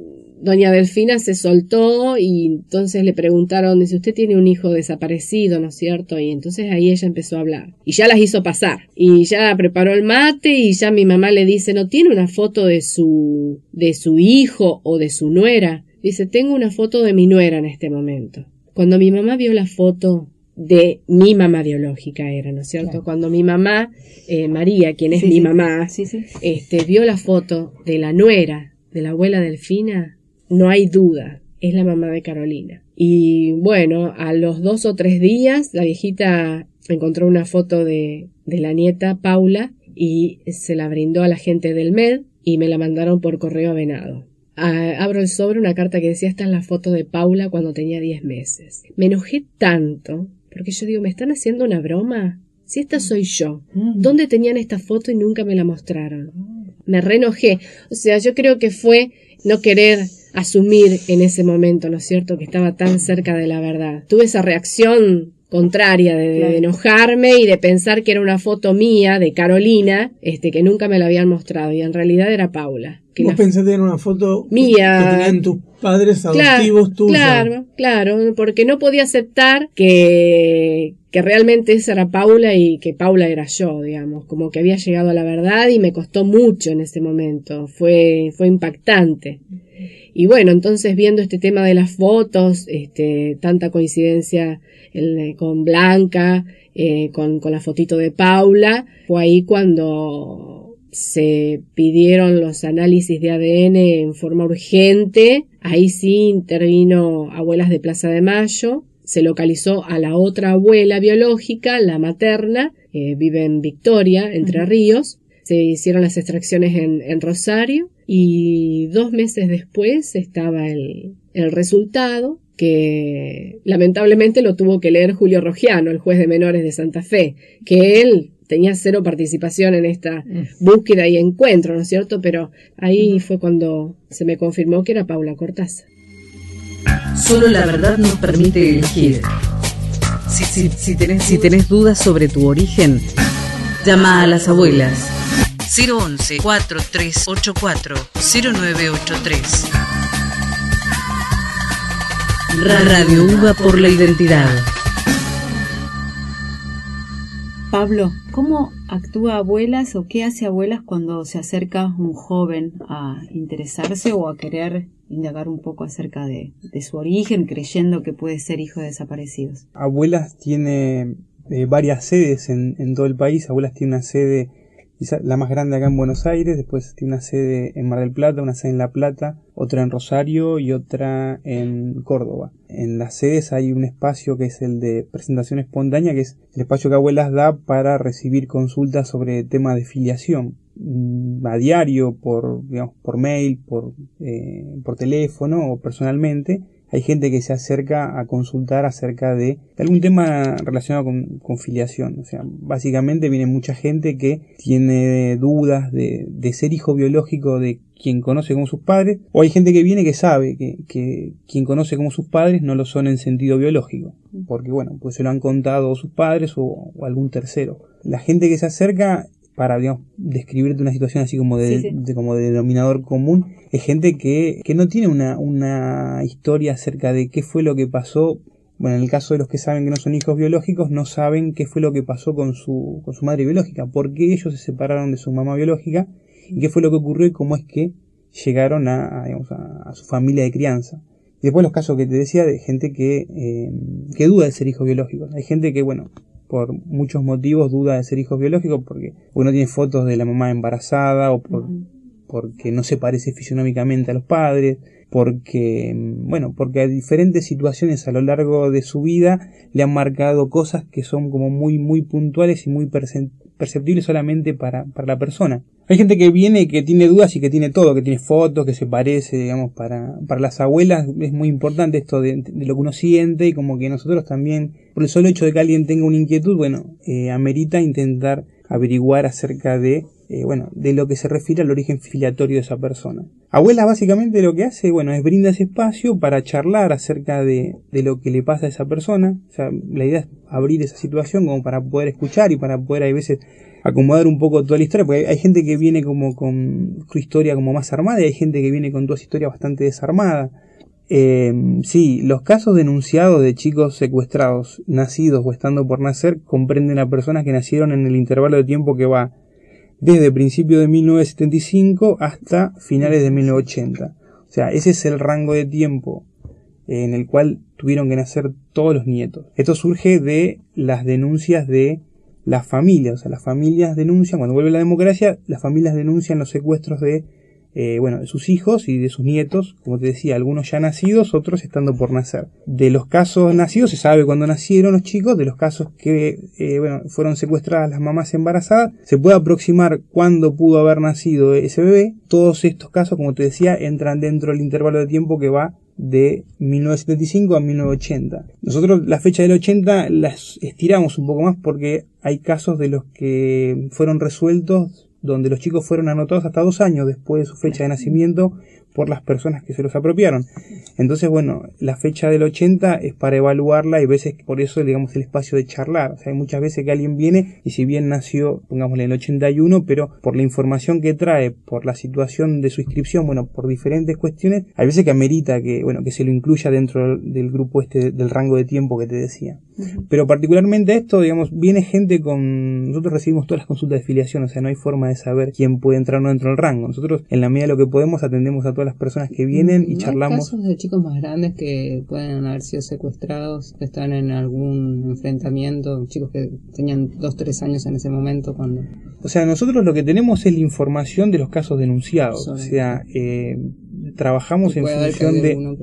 S: doña Delfina se soltó y entonces le preguntaron, dice, usted tiene un hijo desaparecido, ¿no es cierto? Y entonces ahí ella empezó a hablar. Y ya las hizo pasar. Y ya preparó el mate y ya mi mamá le dice, ¿no tiene una foto de su hijo o de su nuera? Dice, tengo una foto de mi nuera en este momento. Cuando mi mamá vio la foto de mi mamá biológica era, ¿no es cierto? Claro. Cuando mi mamá, María, quien es mi mamá, vio la foto de la nuera de la abuela Delfina, no hay duda, es la mamá de Carolina. Y bueno, a los 2 o 3 días, la viejita encontró una foto de la nieta Paula y se la brindó a la gente del MED y me la mandaron por correo a Venado. Abro el sobre, una carta que decía, esta es la foto de Paula cuando tenía 10 meses. Me enojé tanto, porque yo digo, ¿me están haciendo una broma? Si esta soy yo, ¿dónde tenían esta foto y nunca me la mostraron? Me reenojé. O sea, yo creo que fue no querer asumir en ese momento, ¿no es cierto?, que estaba tan cerca de la verdad. Tuve esa reacción contraria de enojarme y de pensar que era una foto mía de Carolina, que nunca me la habían mostrado, y en realidad era Paula.
T: ¿Vos pensaste que era una foto
S: mía
T: que tenían tus padres adoptivos tuyos?
S: Claro, porque no podía aceptar que realmente esa era Paula y que Paula era yo, digamos, como que había llegado a la verdad y me costó mucho en ese momento, fue impactante. Y bueno, entonces viendo este tema de las fotos, tanta coincidencia con Blanca, con la fotito de Paula, fue ahí cuando se pidieron los análisis de ADN en forma urgente. Ahí sí intervino Abuelas de Plaza de Mayo, se localizó a la otra abuela biológica, la materna, vive en Victoria, Entre Ríos. Se hicieron las extracciones en Rosario y 2 meses después estaba el resultado, que lamentablemente lo tuvo que leer Julio Rogiano, el juez de menores de Santa Fe, que él tenía 0 participación en esta búsqueda y encuentro, ¿no es cierto? Pero ahí fue cuando se me confirmó que era Paula Cortázar.
B: Solo la verdad nos permite elegir. Si tenés dudas sobre tu origen, llama a las abuelas. 011-4384-0983. Radio UBA por la identidad.
R: Pablo, ¿cómo actúa Abuelas o qué hace Abuelas cuando se acerca un joven a interesarse o a querer indagar un poco acerca de su origen, creyendo que puede ser hijo de desaparecidos?
U: Abuelas tiene varias sedes en todo el país. Abuelas tiene una sede la más grande acá en Buenos Aires, después tiene una sede en Mar del Plata, una sede en La Plata, otra en Rosario y otra en Córdoba. En las sedes hay un espacio que es el de presentación espontánea, que es el espacio que Abuelas da para recibir consultas sobre temas de filiación a diario, por mail, por teléfono o personalmente. Hay gente que se acerca a consultar acerca de algún tema relacionado con filiación. O sea, básicamente viene mucha gente que tiene dudas de ser hijo biológico de quien conoce como sus padres, o hay gente que viene que sabe que quien conoce como sus padres no lo son en sentido biológico, porque bueno, pues se lo han contado sus padres o algún tercero. La gente que se acerca para, digamos, describirte una situación así como como de denominador común, es gente que no tiene una historia acerca de qué fue lo que pasó. Bueno, en el caso de los que saben que no son hijos biológicos, no saben qué fue lo que pasó con su madre biológica, por qué ellos se separaron de su mamá biológica y qué fue lo que ocurrió y cómo es que llegaron a su familia de crianza. Y después los casos que te decía de gente que duda de ser hijos biológicos. Hay gente que, bueno, por muchos motivos duda de ser hijos biológicos, porque uno tiene fotos de la mamá embarazada, o porque no se parece fisionómicamente a los padres, porque a diferentes situaciones a lo largo de su vida le han marcado cosas que son como muy, muy puntuales y muy perceptibles solamente para la persona. Hay gente que viene, que tiene dudas y que tiene todo, que tiene fotos, que se parece, digamos, para las abuelas es muy importante esto de lo que uno siente, y como que nosotros también, por el solo hecho de que alguien tenga una inquietud, amerita intentar averiguar acerca de lo que se refiere al origen filiatorio de esa persona. Abuela básicamente lo que hace, es brinda ese espacio para charlar acerca de lo que le pasa a esa persona. O sea, la idea es abrir esa situación como para poder escuchar y para poder, hay veces, acomodar un poco toda la historia, porque hay gente que viene como con su historia como más armada y hay gente que viene con toda su historia bastante desarmada. Sí, los casos denunciados de chicos secuestrados, nacidos o estando por nacer, comprenden a personas que nacieron en el intervalo de tiempo que va desde principios de 1975 hasta finales de 1980. O sea, ese es el rango de tiempo en el cual tuvieron que nacer todos los nietos. Esto surge de las denuncias de las familias. O sea, las familias denuncian, cuando vuelve la democracia, las familias denuncian los secuestros de sus hijos y de sus nietos, como te decía, algunos ya nacidos, otros estando por nacer. De los casos nacidos se sabe cuándo nacieron los chicos, de los casos que fueron secuestradas las mamás embarazadas, se puede aproximar cuándo pudo haber nacido ese bebé. Todos estos casos, como te decía, entran dentro del intervalo de tiempo que va de 1975 a 1980. Nosotros la fecha del 80 las estiramos un poco más porque hay casos de los que fueron resueltos donde los chicos fueron anotados hasta 2 años después de su fecha de nacimiento por las personas que se los apropiaron. Entonces, la fecha del 80 es para evaluarla y a veces por eso, digamos, el espacio de charlar. O sea, hay muchas veces que alguien viene y si bien nació, pongámosle, en el 81, pero por la información que trae, por la situación de su inscripción, por diferentes cuestiones, hay veces que amerita que se lo incluya dentro del grupo del rango de tiempo que te decía. Pero particularmente esto, digamos, viene gente nosotros recibimos todas las consultas de filiación, o sea, no hay forma de saber quién puede entrar o no dentro del rango. Nosotros, en la medida de lo que podemos, atendemos a todas las personas que vienen y charlamos.
V: ¿Hay casos de chicos más grandes que pueden haber sido secuestrados, que están en algún enfrentamiento, chicos que tenían 2-3 años en ese momento cuando...
U: O sea, nosotros lo que tenemos es la información de los casos denunciados, o sea, trabajamos en función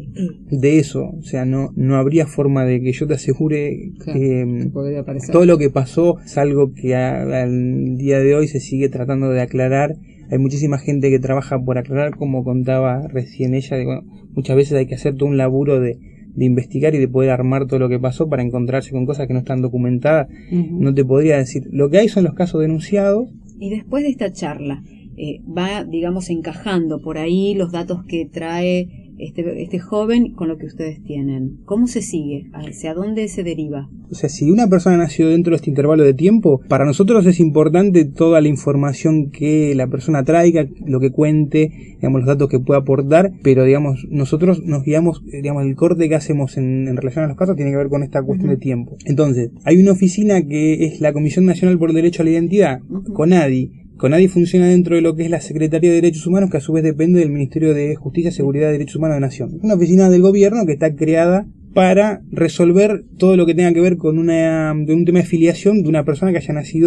U: de eso. O sea, no habría forma de que yo te asegure que todo lo que pasó es algo que al día de hoy se sigue tratando de aclarar. Hay muchísima gente que trabaja por aclarar, como contaba recién ella, muchas veces hay que hacer todo un laburo de investigar y de poder armar todo lo que pasó para encontrarse con cosas que no están documentadas. No te podría decir. Lo que hay son los casos denunciados.
R: Y después de esta charla, va, digamos, encajando por ahí los datos que trae este joven con lo que ustedes tienen. ¿Cómo se sigue? ¿Hacia dónde se deriva?
U: O sea, si una persona nació dentro de este intervalo de tiempo, para nosotros es importante toda la información que la persona traiga, lo que cuente, digamos, los datos que pueda aportar, pero, digamos, nosotros nos guiamos, digamos, el corte que hacemos en relación a los casos tiene que ver con esta cuestión de tiempo. Entonces, hay una oficina que es la Comisión Nacional por el Derecho a la Identidad, CONADI. CONADI funciona dentro de lo que es la Secretaría de Derechos Humanos, que a su vez depende del Ministerio de Justicia, Seguridad y Derechos Humanos de la Nación. Es una oficina del gobierno que está creada para resolver todo lo que tenga que ver con un tema de filiación de una persona que haya nacido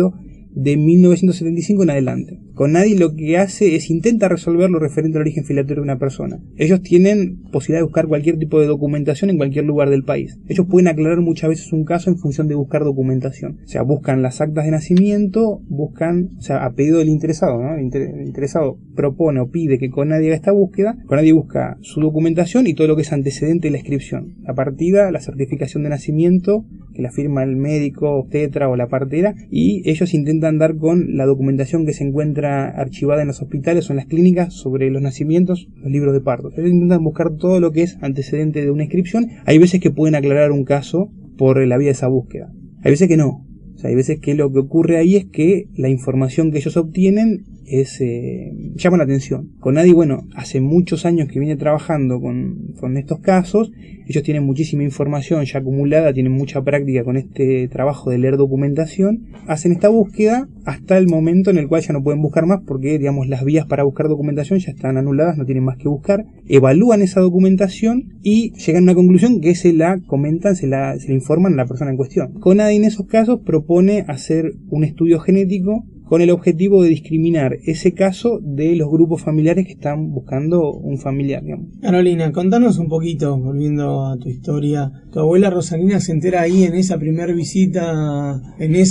U: de 1975 en adelante. CONADI lo que hace es intenta resolver lo referente al origen filiatorio de una persona. Ellos tienen posibilidad de buscar cualquier tipo de documentación en cualquier lugar del país. Ellos pueden aclarar muchas veces un caso en función de buscar documentación. O sea, buscan las actas de nacimiento, a pedido del interesado, ¿no? El interesado propone o pide que CONADI haga esta búsqueda. CONADI busca su documentación y todo lo que es antecedente de la inscripción. La partida, la certificación de nacimiento, que la firma el médico, obstetra o la partera, y ellos intentan dar con la documentación que se encuentra archivada en los hospitales o en las clínicas sobre los nacimientos, los libros de parto. Ellos intentan buscar todo lo que es antecedente de una inscripción. Hay veces que pueden aclarar un caso por la vía de esa búsqueda. Hay veces que no. O sea, hay veces que lo que ocurre ahí es que la información que ellos obtienen llama la atención. CONADI, hace muchos años que viene trabajando con estos casos. Ellos tienen muchísima información ya acumulada, tienen mucha práctica con este trabajo de leer documentación. Hacen esta búsqueda hasta el momento en el cual ya no pueden buscar más porque, las vías para buscar documentación ya están anuladas, no tienen más que buscar. Evalúan esa documentación y llegan a una conclusión que se la comentan, se le informan a la persona en cuestión. CONADI en esos casos propone hacer un estudio genético con el objetivo de discriminar ese caso de los grupos familiares que están buscando un familiar,
T: Carolina, contanos un poquito, volviendo a tu historia. Tu abuela Rosalina se entera ahí en esa primera visita,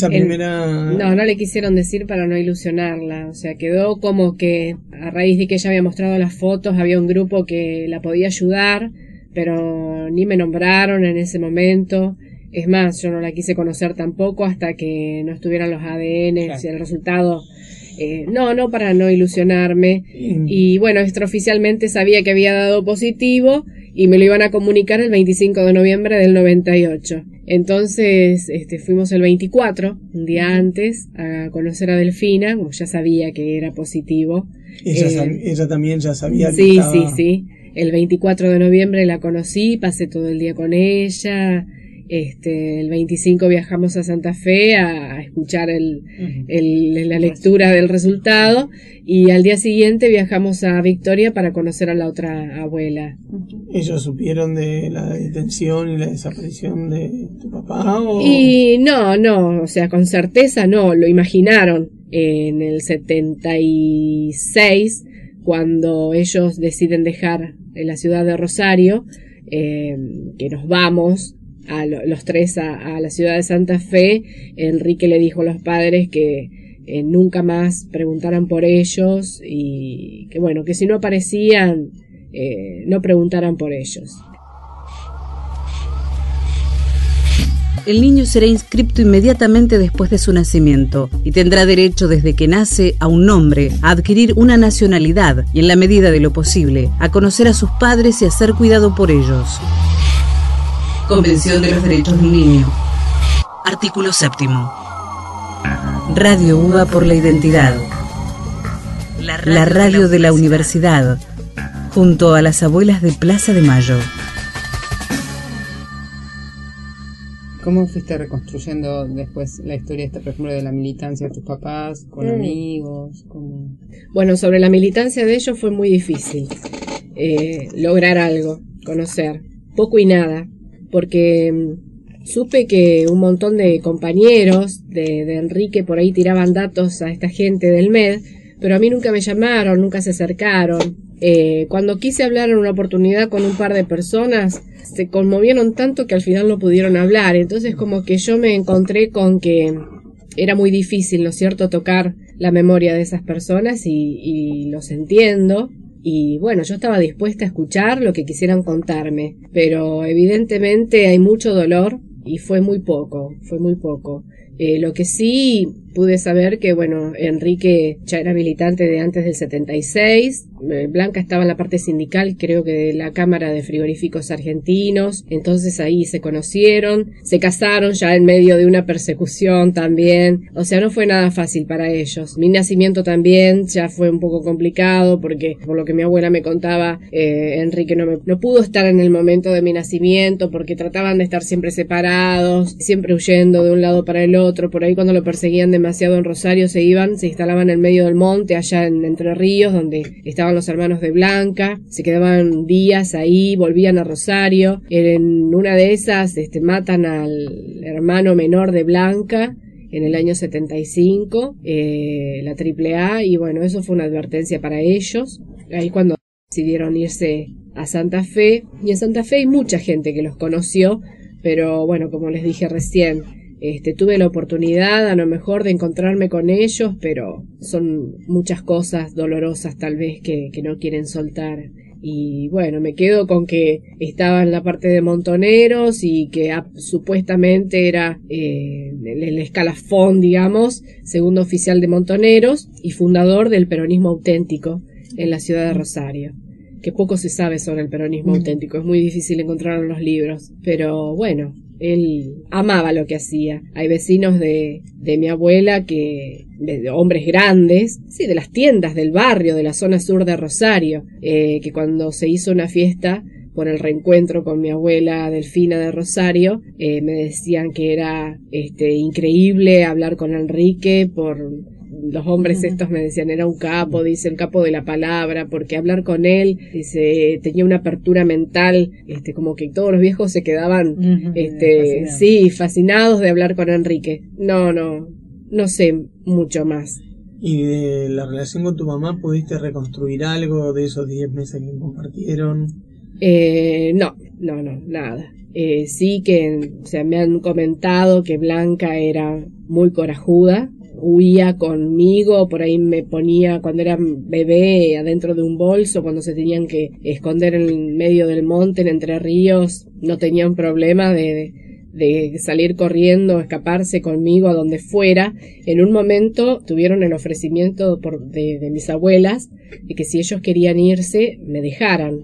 S: No le quisieron decir para no ilusionarla. O sea, quedó como que a raíz de que ella había mostrado las fotos, había un grupo que la podía ayudar, pero ni me nombraron en ese momento. Es más, yo no la quise conocer tampoco hasta que no estuvieran los ADN, claro. Y el resultado, no para no ilusionarme. Y bueno, extraoficialmente sabía que había dado positivo y me lo iban a comunicar el 25 de noviembre del 98. Entonces fuimos el 24, un día antes, a conocer a Delfina, como ya sabía que era positivo.
T: Ella también ya sabía
S: que estaba... Sí. El 24 de noviembre la conocí, pasé todo el día con ella. El 25 viajamos a Santa Fe a escuchar la lectura del resultado y al día siguiente viajamos a Victoria para conocer a la otra abuela.
T: ¿Ellos supieron de la detención y la desaparición de tu papá?
S: Y no, o sea, con certeza no, lo imaginaron. En el 76, cuando ellos deciden dejar la ciudad de Rosario, que nos vamos los tres a la ciudad de Santa Fe, Enrique le dijo a los padres que nunca más preguntaran por ellos y que si no aparecían, no preguntaran por ellos.
B: El niño será inscripto inmediatamente después de su nacimiento y tendrá derecho desde que nace a un nombre, a adquirir una nacionalidad y, en la medida de lo posible, a conocer a sus padres y a ser cuidado por ellos. Convención de los Derechos del Niño. Artículo 7º. Radio UBA por la identidad. La radio de la universidad, junto a las abuelas de Plaza de Mayo.
V: ¿Cómo fuiste reconstruyendo después la historia esta, por ejemplo, de la militancia de tus papás, con amigos?
S: Bueno, sobre la militancia de ellos fue muy difícil lograr algo, conocer, poco y nada. Porque supe que un montón de compañeros de Enrique por ahí tiraban datos a esta gente del MED, pero a mí nunca me llamaron, nunca se acercaron. Cuando quise hablar en una oportunidad con un par de personas, se conmovieron tanto que al final no pudieron hablar. Entonces como que yo me encontré con que era muy difícil, ¿no es cierto?, tocar la memoria de esas personas y los entiendo. Y bueno, yo estaba dispuesta a escuchar lo que quisieran contarme, pero evidentemente hay mucho dolor y fue muy poco. Lo que sí pude saber que, Enrique ya era militante de antes del 76, Blanca estaba en la parte sindical, creo que de la Cámara de Frigoríficos Argentinos, entonces ahí se conocieron, se casaron ya en medio de una persecución también, o sea, no fue nada fácil para ellos. Mi nacimiento también ya fue un poco complicado porque, por lo que mi abuela me contaba, Enrique no pudo estar en el momento de mi nacimiento porque trataban de estar siempre separados, siempre huyendo de un lado para el otro. Por ahí cuando lo perseguían demasiado en Rosario se instalaban en medio del monte, allá en Entre Ríos, donde estaban los hermanos de Blanca, se quedaban días ahí, volvían a Rosario. En una de esas matan al hermano menor de Blanca en el año 75, la AAA, y bueno, eso fue una advertencia para ellos. Ahí cuando decidieron irse a Santa Fe, y en Santa Fe hay mucha gente que los conoció, pero bueno, como les dije recién, tuve la oportunidad a lo mejor de encontrarme con ellos, pero son muchas cosas dolorosas tal vez que no quieren soltar. Y bueno, me quedo con que estaba en la parte de Montoneros y que supuestamente era el escalafón, digamos, segundo oficial de Montoneros y fundador del peronismo auténtico en la ciudad de Rosario. Que poco se sabe sobre el peronismo auténtico, es muy difícil encontrarlo en los libros, pero bueno, él amaba lo que hacía. Hay vecinos de mi abuela de hombres grandes, sí, de las tiendas del barrio, de la zona sur de Rosario, que cuando se hizo una fiesta por el reencuentro con mi abuela Delfina de Rosario, me decían que era increíble hablar con Enrique los hombres estos me decían, era un capo, dice, el capo de la palabra, porque hablar con él, dice, tenía una apertura mental, como que todos los viejos se quedaban, sí, fascinados de hablar con Enrique. No sé mucho más.
T: ¿Y de la relación con tu mamá pudiste reconstruir algo de esos 10 meses que compartieron?
S: No, nada. Sí que, o sea, me han comentado que Blanca era muy corajuda, huía conmigo, por ahí me ponía cuando era bebé adentro de un bolso, cuando se tenían que esconder en medio del monte en Entre Ríos, no tenían problema de salir corriendo, escaparse conmigo a donde fuera. En un momento tuvieron el ofrecimiento de mis abuelas de que si ellos querían irse me dejaran.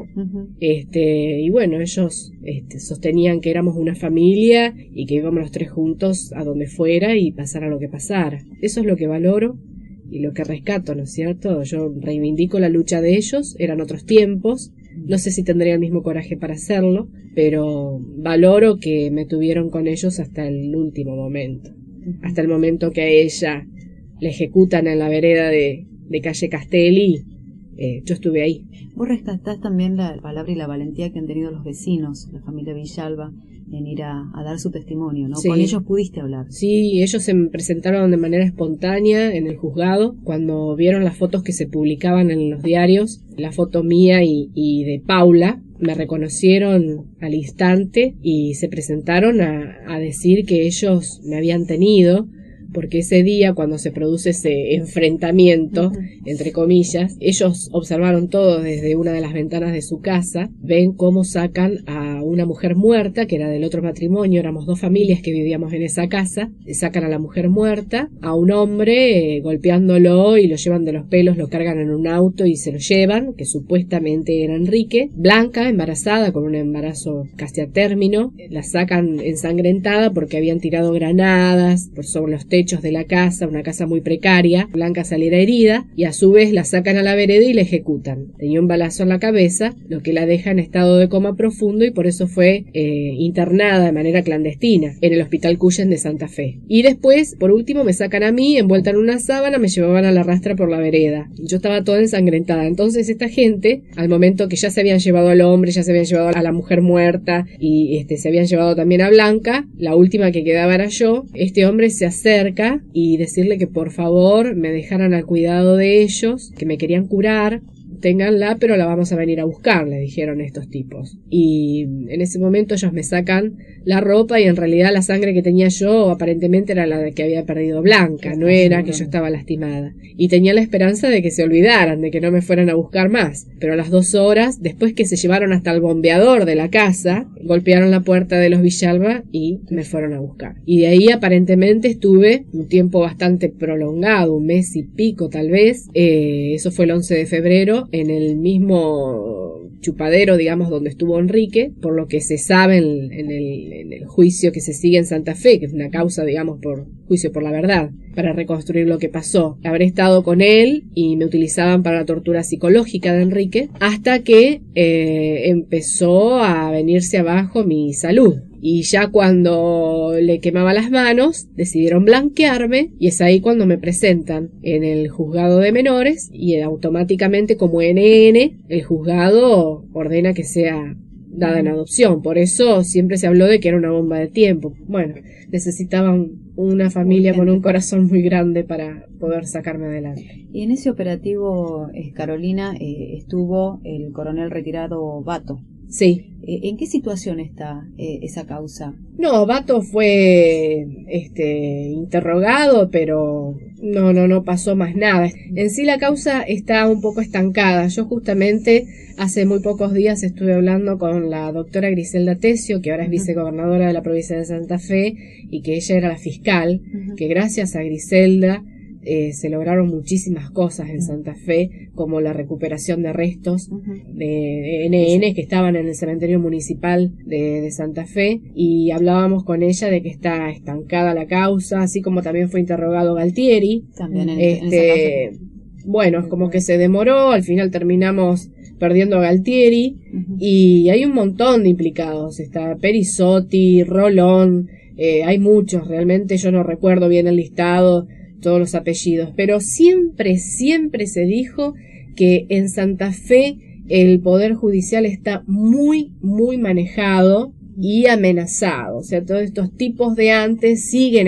S: Y bueno, ellos sostenían que éramos una familia y que íbamos los tres juntos a donde fuera y pasara lo que pasara. Eso es lo que valoro y lo que rescato, ¿no es cierto? Yo reivindico la lucha de ellos, eran otros tiempos. No sé si tendría el mismo coraje para hacerlo, pero valoro que me tuvieron con ellos hasta el último momento. Hasta el momento que a ella le ejecutan en la vereda de calle Castelli, yo estuve ahí.
R: Vos rescatás también la palabra y la valentía que han tenido los vecinos, la familia Villalba, en ir a dar su testimonio, ¿no? Sí. Con ellos pudiste hablar.
S: Sí, ellos se presentaron de manera espontánea en el juzgado cuando vieron las fotos que se publicaban en los diarios, la foto mía y de Paula. Me reconocieron al instante y se presentaron a decir que ellos me habían tenido, porque ese día, cuando se produce ese enfrentamiento, entre comillas, ellos observaron todo desde una de las ventanas de su casa, ven cómo sacan a una mujer muerta, que era del otro matrimonio, éramos 2 familias que vivíamos en esa casa, sacan a la mujer muerta, a un hombre golpeándolo y lo llevan de los pelos, lo cargan en un auto y se lo llevan, que supuestamente era Enrique. Blanca, embarazada, con un embarazo casi a término, la sacan ensangrentada porque habían tirado granadas por sobre los techos de la casa, una casa muy precaria. Blanca saliera herida y a su vez la sacan a la vereda y la ejecutan. Tenía un balazo en la cabeza, lo que la deja en estado de coma profundo y por eso fue internada de manera clandestina en el Hospital Cuyen de Santa Fe. Y después, por último, me sacan a mí envuelta en una sábana, me llevaban a la rastra por la vereda. Yo estaba toda ensangrentada. Entonces esta gente, al momento que ya se habían llevado al hombre, ya se habían llevado a la mujer muerta y se habían llevado también a Blanca, la última que quedaba era yo, este hombre se acerca y decirle que por favor me dejaran al cuidado de ellos, que me querían curar, ténganla, pero la vamos a venir a buscar, le dijeron estos tipos. Y en ese momento ellos me sacan la ropa y en realidad la sangre que tenía yo aparentemente era la que había perdido Blanca, no era que yo estaba lastimada. Y tenía la esperanza de que se olvidaran, de que no me fueran a buscar más. Pero a las 2 horas, después que se llevaron hasta el bombeador de la casa, golpearon la puerta de los Villalba y me fueron a buscar. Y de ahí aparentemente estuve un tiempo bastante prolongado, 1 mes y pico tal vez, eso fue el 11 de febrero, en el mismo chupadero, digamos, donde estuvo Enrique, por lo que se sabe en el juicio que se sigue en Santa Fe, que es una causa, digamos, por juicio por la verdad, para reconstruir lo que pasó. Habré estado con él y me utilizaban para la tortura psicológica de Enrique, hasta que empezó a venirse abajo mi salud. Y ya cuando le quemaba las manos, decidieron blanquearme y es ahí cuando me presentan en el juzgado de menores y automáticamente como NN el juzgado ordena que sea dada en adopción. Por eso siempre se habló de que era una bomba de tiempo. Bueno, necesitaban una familia con un corazón muy grande para poder sacarme adelante.
R: Y en ese operativo, Carolina, estuvo el coronel retirado Bato.
S: Sí.
R: ¿En qué situación está esa causa?
S: No, Bato fue interrogado, pero no pasó más nada. En sí la causa está un poco estancada. Yo justamente hace muy pocos días estuve hablando con la doctora Griselda Tesio, que ahora es vicegobernadora de la provincia de Santa Fe, y que ella era la fiscal, que gracias a Griselda se lograron muchísimas cosas en Santa Fe, como la recuperación de restos de NN que estaban en el cementerio municipal de Santa Fe, y hablábamos con ella de que está estancada la causa, así como también fue interrogado Galtieri.
R: También en esa causa.
S: Bueno, es como que se demoró, al final terminamos perdiendo a Galtieri, y hay un montón de implicados. Está Perisotti, Rolón, hay muchos, realmente yo no recuerdo bien el listado, todos los apellidos, pero siempre se dijo que en Santa Fe el Poder Judicial está muy manejado y amenazado. O sea, todos estos tipos de antes siguen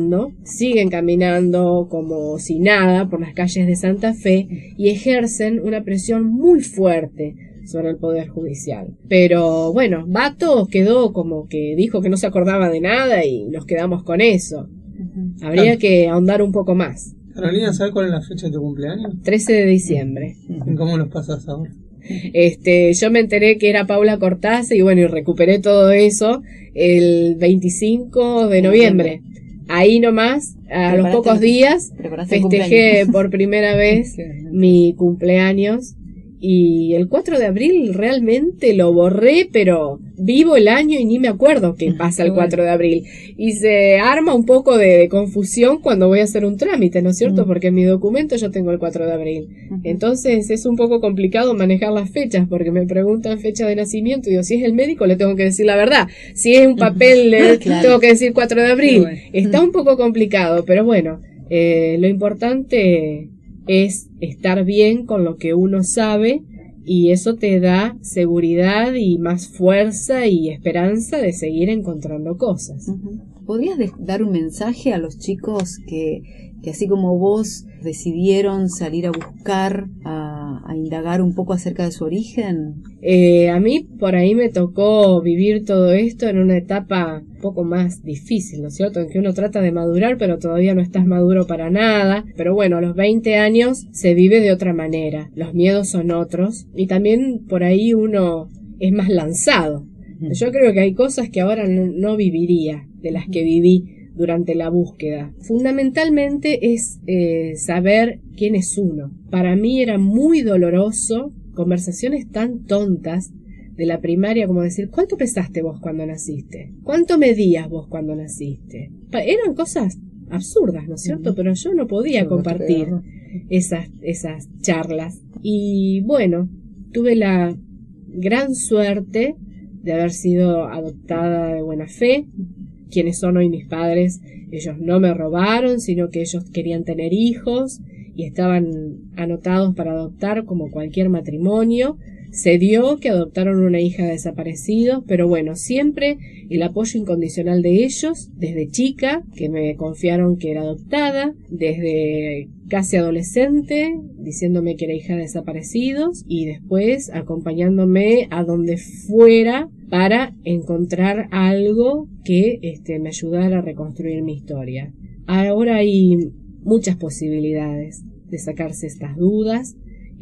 S: caminando como si nada por las calles de Santa Fe y ejercen una presión muy fuerte sobre el Poder Judicial. Pero bueno, Bato quedó como que dijo que no se acordaba de nada y nos quedamos con eso. Habría que ahondar un poco más.
T: Carolina, ¿sabes cuál es la fecha de tu cumpleaños?
S: 13 de diciembre.
T: ¿Y cómo los pasas ahora?
S: Yo me enteré que era Paula Cortázar y bueno, y recuperé todo eso el 25 de noviembre. Ahí nomás, a los pocos días, festejé por primera vez mi cumpleaños. Y el 4 de abril realmente lo borré, pero vivo el año y ni me acuerdo qué pasa el 4 de abril. Y se arma un poco de confusión cuando voy a hacer un trámite, ¿no es cierto? Porque en mi documento yo tengo el 4 de abril. Entonces es un poco complicado manejar las fechas, porque me preguntan fecha de nacimiento y digo, si es el médico le tengo que decir la verdad. Si es un papel tengo que decir 4 de abril. Está un poco complicado, pero bueno, lo importante es estar bien con lo que uno sabe, y eso te da seguridad y más fuerza y esperanza de seguir encontrando cosas.
R: ¿Podrías dar un mensaje a los chicos que así como vos decidieron salir a buscar, a indagar un poco acerca de su origen?
S: A mí por ahí me tocó vivir todo esto en una etapa un poco más difícil, ¿no es cierto? En que uno trata de madurar, pero todavía no estás maduro para nada. Pero bueno, a los 20 años se vive de otra manera. Los miedos son otros y también por ahí uno es más lanzado. Yo creo que hay cosas que ahora no viviría, de las que viví durante la búsqueda. Fundamentalmente es saber quién es uno. Para mí era muy doloroso conversaciones tan tontas de la primaria como decir, ¿cuánto pesaste vos cuando naciste? ¿Cuánto medías vos cuando naciste? Eran cosas absurdas, ¿no es cierto? Pero yo no podía compartir esas charlas. Y bueno, tuve la gran suerte de haber sido adoptada de buena fe. Quienes son hoy mis padres, ellos no me robaron, sino que ellos querían tener hijos y estaban anotados para adoptar como cualquier matrimonio. Se dio que adoptaron una hija de desaparecidos, pero bueno, siempre el apoyo incondicional de ellos, desde chica, que me confiaron que era adoptada, desde casi adolescente, diciéndome que era hija de desaparecidos, y después acompañándome a donde fuera para encontrar algo que me ayudara a reconstruir mi historia. Ahora hay muchas posibilidades de sacarse estas dudas.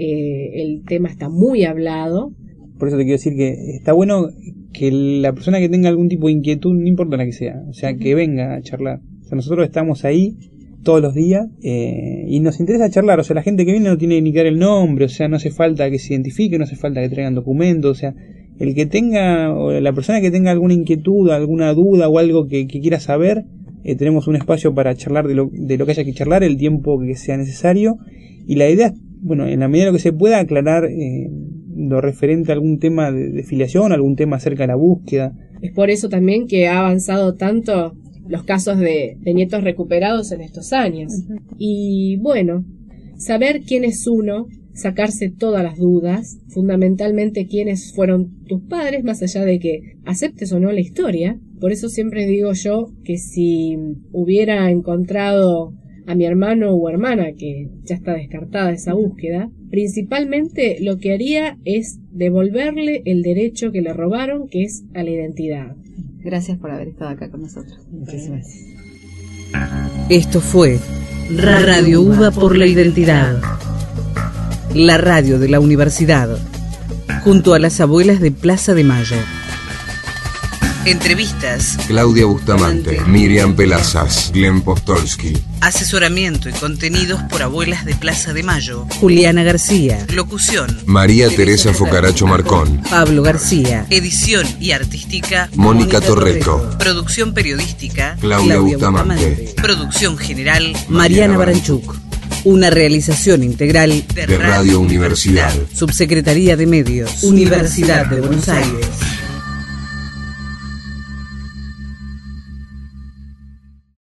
S: El tema está muy hablado.
U: Por eso te quiero decir que está bueno que la persona que tenga algún tipo de inquietud, no importa la que sea, o sea, que venga a charlar. O sea, nosotros estamos ahí todos los días y nos interesa charlar. O sea, la gente que viene no tiene ni que dar el nombre, o sea, no hace falta que se identifique, no hace falta que traigan documentos. O sea, el que tenga, o la persona que tenga alguna inquietud, alguna duda o algo que quiera saber, tenemos un espacio para charlar de lo que haya que charlar, el tiempo que sea necesario. Y la idea es, bueno, en la medida de lo que se pueda, aclarar lo referente a algún tema de filiación, algún tema acerca de la búsqueda.
S: Es por eso también que ha avanzado tanto los casos de nietos recuperados en estos años. Y bueno, saber quién es uno, sacarse todas las dudas, fundamentalmente quiénes fueron tus padres, más allá de que aceptes o no la historia, Por eso siempre digo yo que si hubiera encontrado a mi hermano o hermana, que ya está descartada esa búsqueda, principalmente lo que haría es devolverle el derecho que le robaron, que es a la identidad.
R: Gracias por haber estado acá con nosotros.
S: Muchísimas gracias.
B: Esto fue Radio UBA por la Identidad, la radio de la universidad, junto a las abuelas de Plaza de Mayo. Entrevistas:
C: Claudia Bustamante, Miriam Pelazas, Glenn Postolsky.
B: Asesoramiento y contenidos por abuelas de Plaza de Mayo: Juliana García. Locución:
C: María Teresa Focaracho Marcón.
B: Pablo García. Edición y artística:
C: Mónica Torreto.
B: Producción periodística:
C: Claudia Bustamante.
B: Producción general: Mariana Baranchuk. Una realización integral
C: de Radio Universidad.
B: Subsecretaría de Medios, Universidad de Buenos Aires.